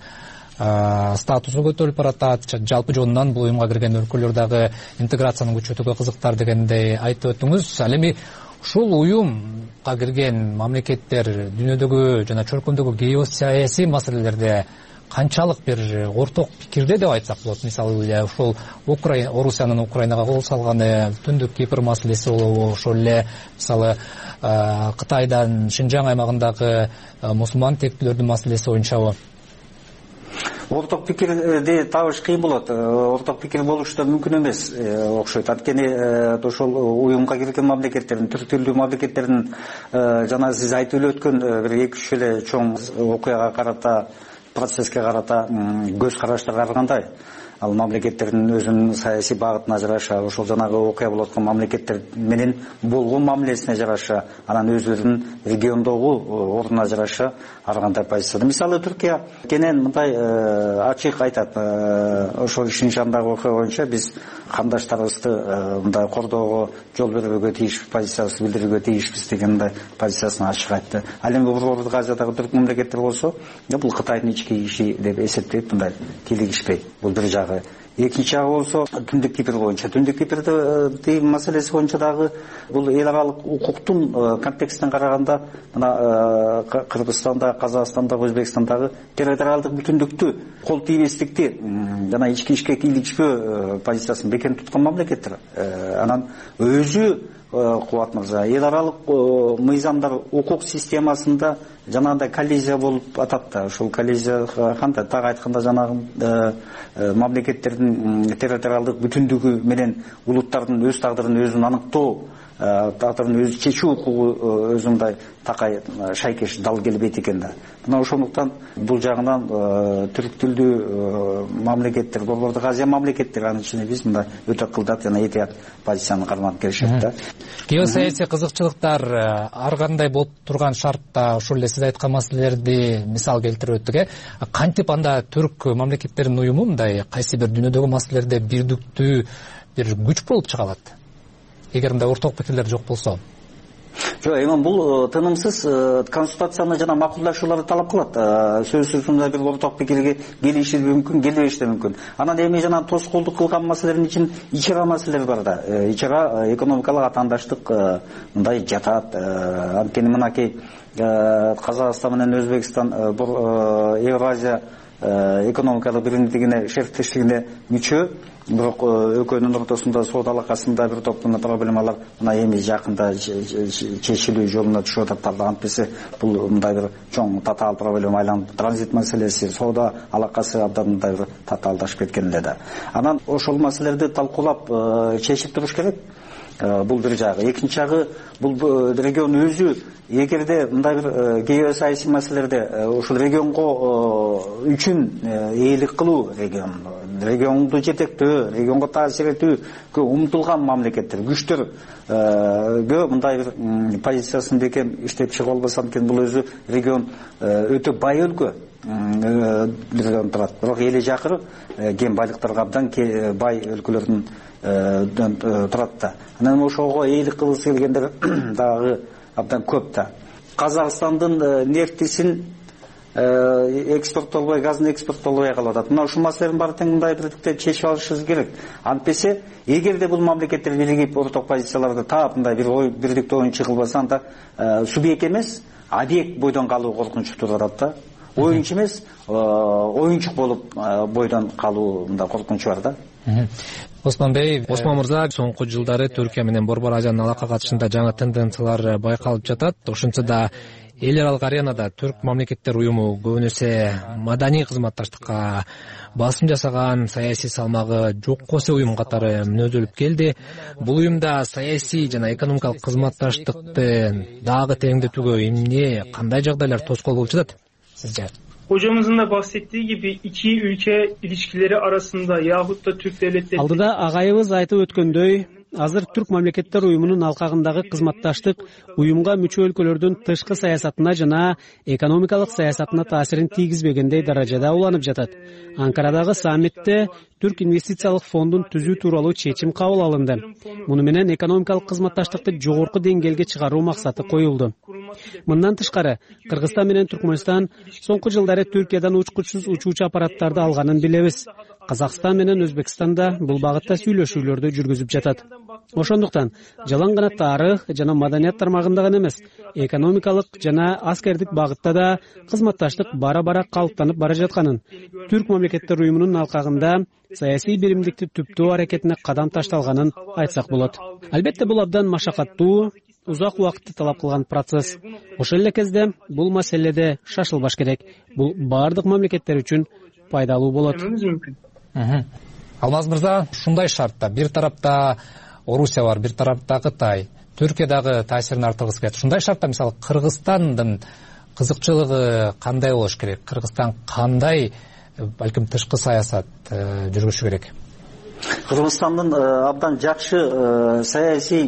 Speaker 6: статусу көтөрүлүп баратат, жалпы жонунан бул уюмга кирген өлкөлөр дагы интеграциянын күчөтүүгө кызыктар дегендей айтып өттүңүз. Ал эми ушул уюмга кирген мамлекеттер дүйнөдөгү жана чөлкөмдөгү геосаясий маселелерде канчалык бир орток пикирде деп айтсак болот? Мисалы ушул Украина, Орусиянын Украинага кол салганы, Түндүк Кипр маселеси болобу, ошол эле мисалы Кытайдан Шинжаң аймагындагы мусулман тектүүлөрдүн маселеси боюнчабы?
Speaker 11: Орток пикирди табыш кыйын болот. Орток пикир болушу да мүмкүн эмес окшойт. Анткени ошол уюмга кирген мамлекеттердин, түрк тилдүү мамлекеттердин жана сиз айтып өткөн бир эки үч эле чоң окуяга карата, процесске карата көз караштары ар кандай. Ал мамлекеттердин өзүнүн саясий багытына жараша, ошол жанагы окуя болуп аткан мамлекеттер менен болгон мамилесине жараша, анан өзүлөрүнүн региондогу ордуна жараша ар кандай позицияда. Мисалы Түркия кенен мындай ачык айтат, ошол Шинжаңдагы окуя боюнча биз кандаштарыбызды мындай кордоого жол бербөөгө тийиш, позициябызды билдирүүгө тийишпиз деген мындай позициясын ачык айтты. Ал эми Орто Азиядагы түрк мамлекеттер болсо, бул Кытайдын ички иши деп эсептейт, мындай кийлигишпейт. Бул бир жагы. Экинчи жагы болсо Түндүк Кипр боюнча. Түндүк Кипрдин маселеси боюнча дагы бул эл аралык укуктун контекстинен караганда мына Кыргызстанда, Казакстанда, Өзбекстандагы территориалдык бүтүндүктү, кол тийбестикти жана ички ишке кийлигишпөө позициясын бекем туткан мамлекеттер. Анан өзү Кубат мырза эл аралык мыйзамдар, укук системасында жанагындай коллизия болуп атат да. Ошол коллизия кандай? Так айтканда жанагы мамлекеттердин территориалдык бүтүндүгү менен улуттардын өз тагдырын өзүн аныктоо, тагдырын өзү чечүү укугу өзүндай такай шайкеш дал келбейт экен да. Мына ошондуктан бул жагынан түрк тилдүү мамлекеттер, Борбордук Азия мамлекеттери, анын ичинде биз мындай өтө кылдат жана этият позицияны карманып келишет да.
Speaker 6: Геосаясий кызыкчылыктар ар кандай болуп турган шартта ушул эле сиз айткан маселелерди мисал келтирип өттүк. Кантип анда түрк мамлекеттеринин уюму мындай кайсы бир дүйнөдөгү маселелерде бирдиктүү бир күч болуп чыга алат? Эгер мындай орток пикирлер жок болсо.
Speaker 11: Жок, эми бул тынымсыз консультацияны жана макулдашууларды талап кылат. Сөзсүз мындай бир орток пикирге келиши мүмкүн, келбеши да мүмкүн. Анан эми жана тоскоолдук кылган маселелердин ичин ичара маселелер бар да. Ичара экономикалык атаандаштык мындай жатат. Анткени мынакей Казакстан менен Өзбекстан бул Евразия экономикалык биримдигине шерттештигине мүчө, бирок экөөнүн ортосунда соода алакасында бир топ проблемалар мына эми жакында чечилүү жолуна түшүп атат. Антпесе бул мындай бир чоң татаал проблема айланып, транзит маселеси, соода алакасы абдан мындай бир татаалдашып кеткен эле да. Анан ошол маселелерди талкуулап чечип туруш керек. Бул бир жагы. Экинчи жагы, бул регион өзү эгерде мындай бир геосаясий маселелерде ушул регионго үчүн ээлик кылуу, регион регионду жетектөө, регионго таасир этүүгө умтулган мамлекеттер, күчтөргө мындай бир позициясын бекем иштеп чыгып албаса анткени бул өзү регион өтө бай өлкө регион турат. Бирок эли жакыр кен байлыктарга абдан бай өлкөлөрдүн турат да. Анан ошого ээлик кылгысы келгендер дагы абдан көп да. Казакстандын нефтисин экспорттолбой, газын экспорттолбой калып атат. Мына ушул маселенин баары тең мындай бирдикте чечип алышыбыз керек. Антпесе, эгерде бул мамлекеттер биригип орток позицияларды таап мындай бир ой бирдикте оюн чыгылбаса, анда субъект эмес, объект бойдон калуу коркунучу тууп атат да. Оюнчу эмес, оюнчук болуп бойдон калуу мындай коркунучу бар да.
Speaker 6: Осман Бей, Осман мырза, соңку жылдары Түркия менен Борбор Азиянын алака катышында жаңы тенденциялар байкалып жатат. Ошентсе да эл аралык аренада түрк мамлекеттер уюму көбүнөсө маданий кызматташтыкка басым жасаган, саясий салмагы жок косе уюм катары мүнөздөлүп келди. Бул уюмда саясий жана экономикалык кызматташтыкты дагы тереңдетүүгө эмне, кандай жагдайлар тоскоол болуп жатат сизce?
Speaker 3: Hocamızın da bahsettiği gibi iki ülke ilişkileri arasında yahut da Türk devletleri...
Speaker 9: Алдыда агайыбыз айтып өткөндөй, азыр түрк мамлекеттер уюмунун алкагындагы кызматташтык уюмга мүчө өлкөлөрдүн тышкы саясатына жана экономикалык саясатына таасирин тийгизбегендей даражада уланып жатат. Анкарадагы саммитте Түрк инвестициялык фондун түзүү тууралуу чечим кабыл алынды. Муну менен экономикалык кызматташтыкты жогорку деңгээлге чыгаруу максаты коюлду. Мындан тышкары, Кыргызстан менен Түркмөнстан соңку жылдары Түркиядан учкучсуз учуучу аппараттарды алганын билебиз. Казакстан менен Өзбекстан да бул багытта сүйлөшүүлөрдү жүргүзүп жатат. Ошондуктан жалаң гана тарых жана маданият тармагында гана эмес, экономикалык жана аскердик багытта да кызматташтык бара-бара калыптанып бара жатканын, түрк мамлекеттер уюмунун алкагында саясий биримдикти түптөө аракетине кадам ташталганын айтсак болот. Албетте бул абдан машакаттуу, узак убакытты талап кылган процесс. Ошол эле кезде бул маселеде шашылбаш керек. Бул бардык мамлекеттер үчүн пайдалуу болот.
Speaker 6: Алмаз мырза, ушундай шартта бир тарапта Орусия бар, бир тарапта Кытай, Түркиядагы таасирин артыргысы келет. Ушундай шартта мисалы Кыргызстандын кызыкчылыгы кандай болуш керек? Кыргызстан кандай балким тышкы саясат жүргүзүшү керек?
Speaker 11: Кыргызстандын абдан жакшы саясий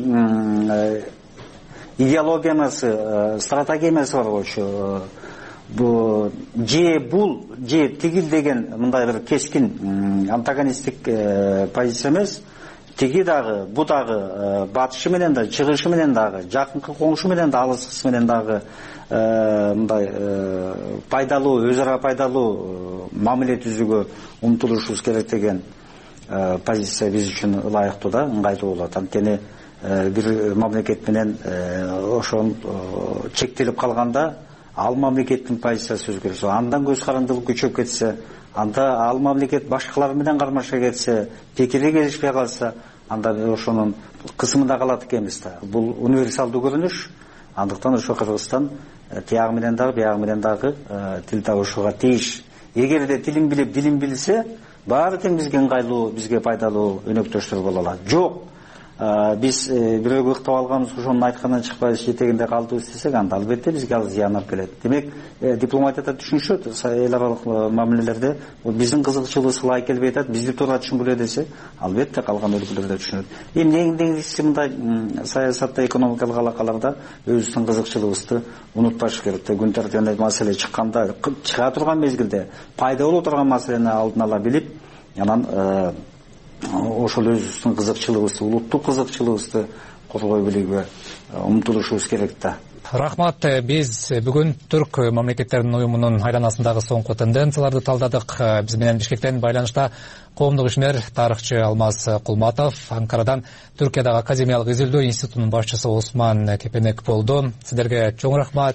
Speaker 11: идеологиясы, стратегиясы бар болчу. Бу же бул же тигил деген мындай бир кескин антагонисттик позиция эмес. Тиги дагы, бу дагы батышы менен да, чыгышы менен дагы, жакынкы коңшу менен да, алыскысы менен дагы мындай пайдалуу, өз ара пайдалуу мамиле түзүүгө умтулушубуз керек деген позиция биз үчүн ылайыктуу да, ыңгайлуу болот. Анткени бир мамлекет менен ошон чектелип калганда ал мамлекеттин позициясы өзгөрсө, андан көз карандылык күчөп кетсе, анда ал мамлекет башкалар менен кармаша кетсе, пикири келишпей калса, анда ошонун кысымында калат экенбиз да. Бул универсалдуу көрүнүш. Андыктан ошо Кыргызстан тиягы менен дагы, биягы менен дагы тил табышууга тийиш. Эгерде тилин билип, дилин билсе, баары тең бизге ыңгайлуу, бизге пайдалуу өнөктөштөр боло алат. Жок, биз бирөөгө ыктап алганбыз, ошонун айтканынан чыкпай жетегинде калдыбыз десек, анда албетте бизге ал зыян алып келет. Демек, дипломатияда түшүнүшөт, эл аралык мамилелерде биздин кызыкчылыгыбыз ылайык келбей атат, бизди туура түшүнгүлө десе, албетте калган өлкөлөрдө түшүнөт. Эми негизгиси мындай саясатта, экономикалык алакаларда өзүбүздүн кызыкчылыгыбызды унутпаш керек. Күн тартибинде маселе чыкканда, чыга турган мезгилде пайда боло турган маселени алдын ала билип, анан ошол өзүбүздүн кызыкчылыгыбызды, улуттук кызыкчылыгыбызды коргой билүүгө умтулушубуз керек да.
Speaker 6: Рахмат. Биз бүгүн түрк мамлекеттеринин уюмунун айланасындагы соңку тенденцияларды талдадык. Биз менен Бишкектен байланышта коомдук ишмер, тарыхчы Алмаз Кулматов, Анкарадан Түркиядагы Академиялык изилдөө институтунун башчысы Осман Кепенек болду. Сиздерге чоң рахмат.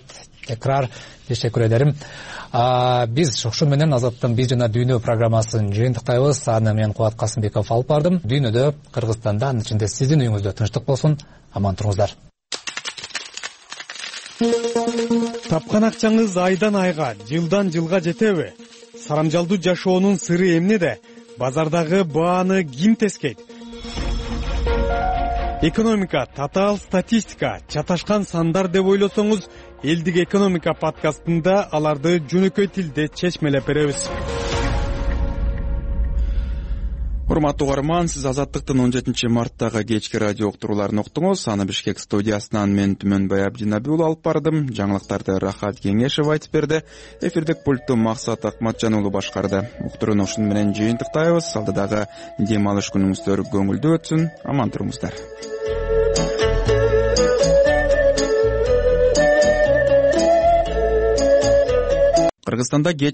Speaker 6: экрар. Teşekkür ederim. Биз ошо менен Азаттын биз жана дүйнө программасын жыйынтыктайбыз. Аны мен Кубат Касымбеков алып бардым. Дүйнөдө, Кыргызстанда, анын ичинде сиздин үйүңүздө тынчтык болсун. Аман туруңуздар.
Speaker 9: Тапкан акчаңыз айдан айга, жылдан жылга жетеби? Сарамжалдуу жашоонун сыры эмнеде? Базардагы бааны ким тескейт? Экономика, татаал статистика, чаташкан сандар деп ойлосоңуз, Элдик экономика подкастында аларды жөнөкөй тилде чечмелеп беребиз.
Speaker 1: Урматтуу угарман, сиз Азаттыктын он жетинчи марттагы кечки радио уктурууларын уктуңуз. Аны Бишкек студиясынан мен Түмөнбай Абдинабий уулу алып бардым. Жаңылыктарды Рахат Кеңешев айтып берди. Эфирдик пультту Максат Акматжан уулу башкарды. Уктурууну ушун менен жыйынтыктайбыз. Алдыдагы дем алыш күнүңүздөр көңүлдүү өтсүн. Аман туруңуздар. Кыргызстанда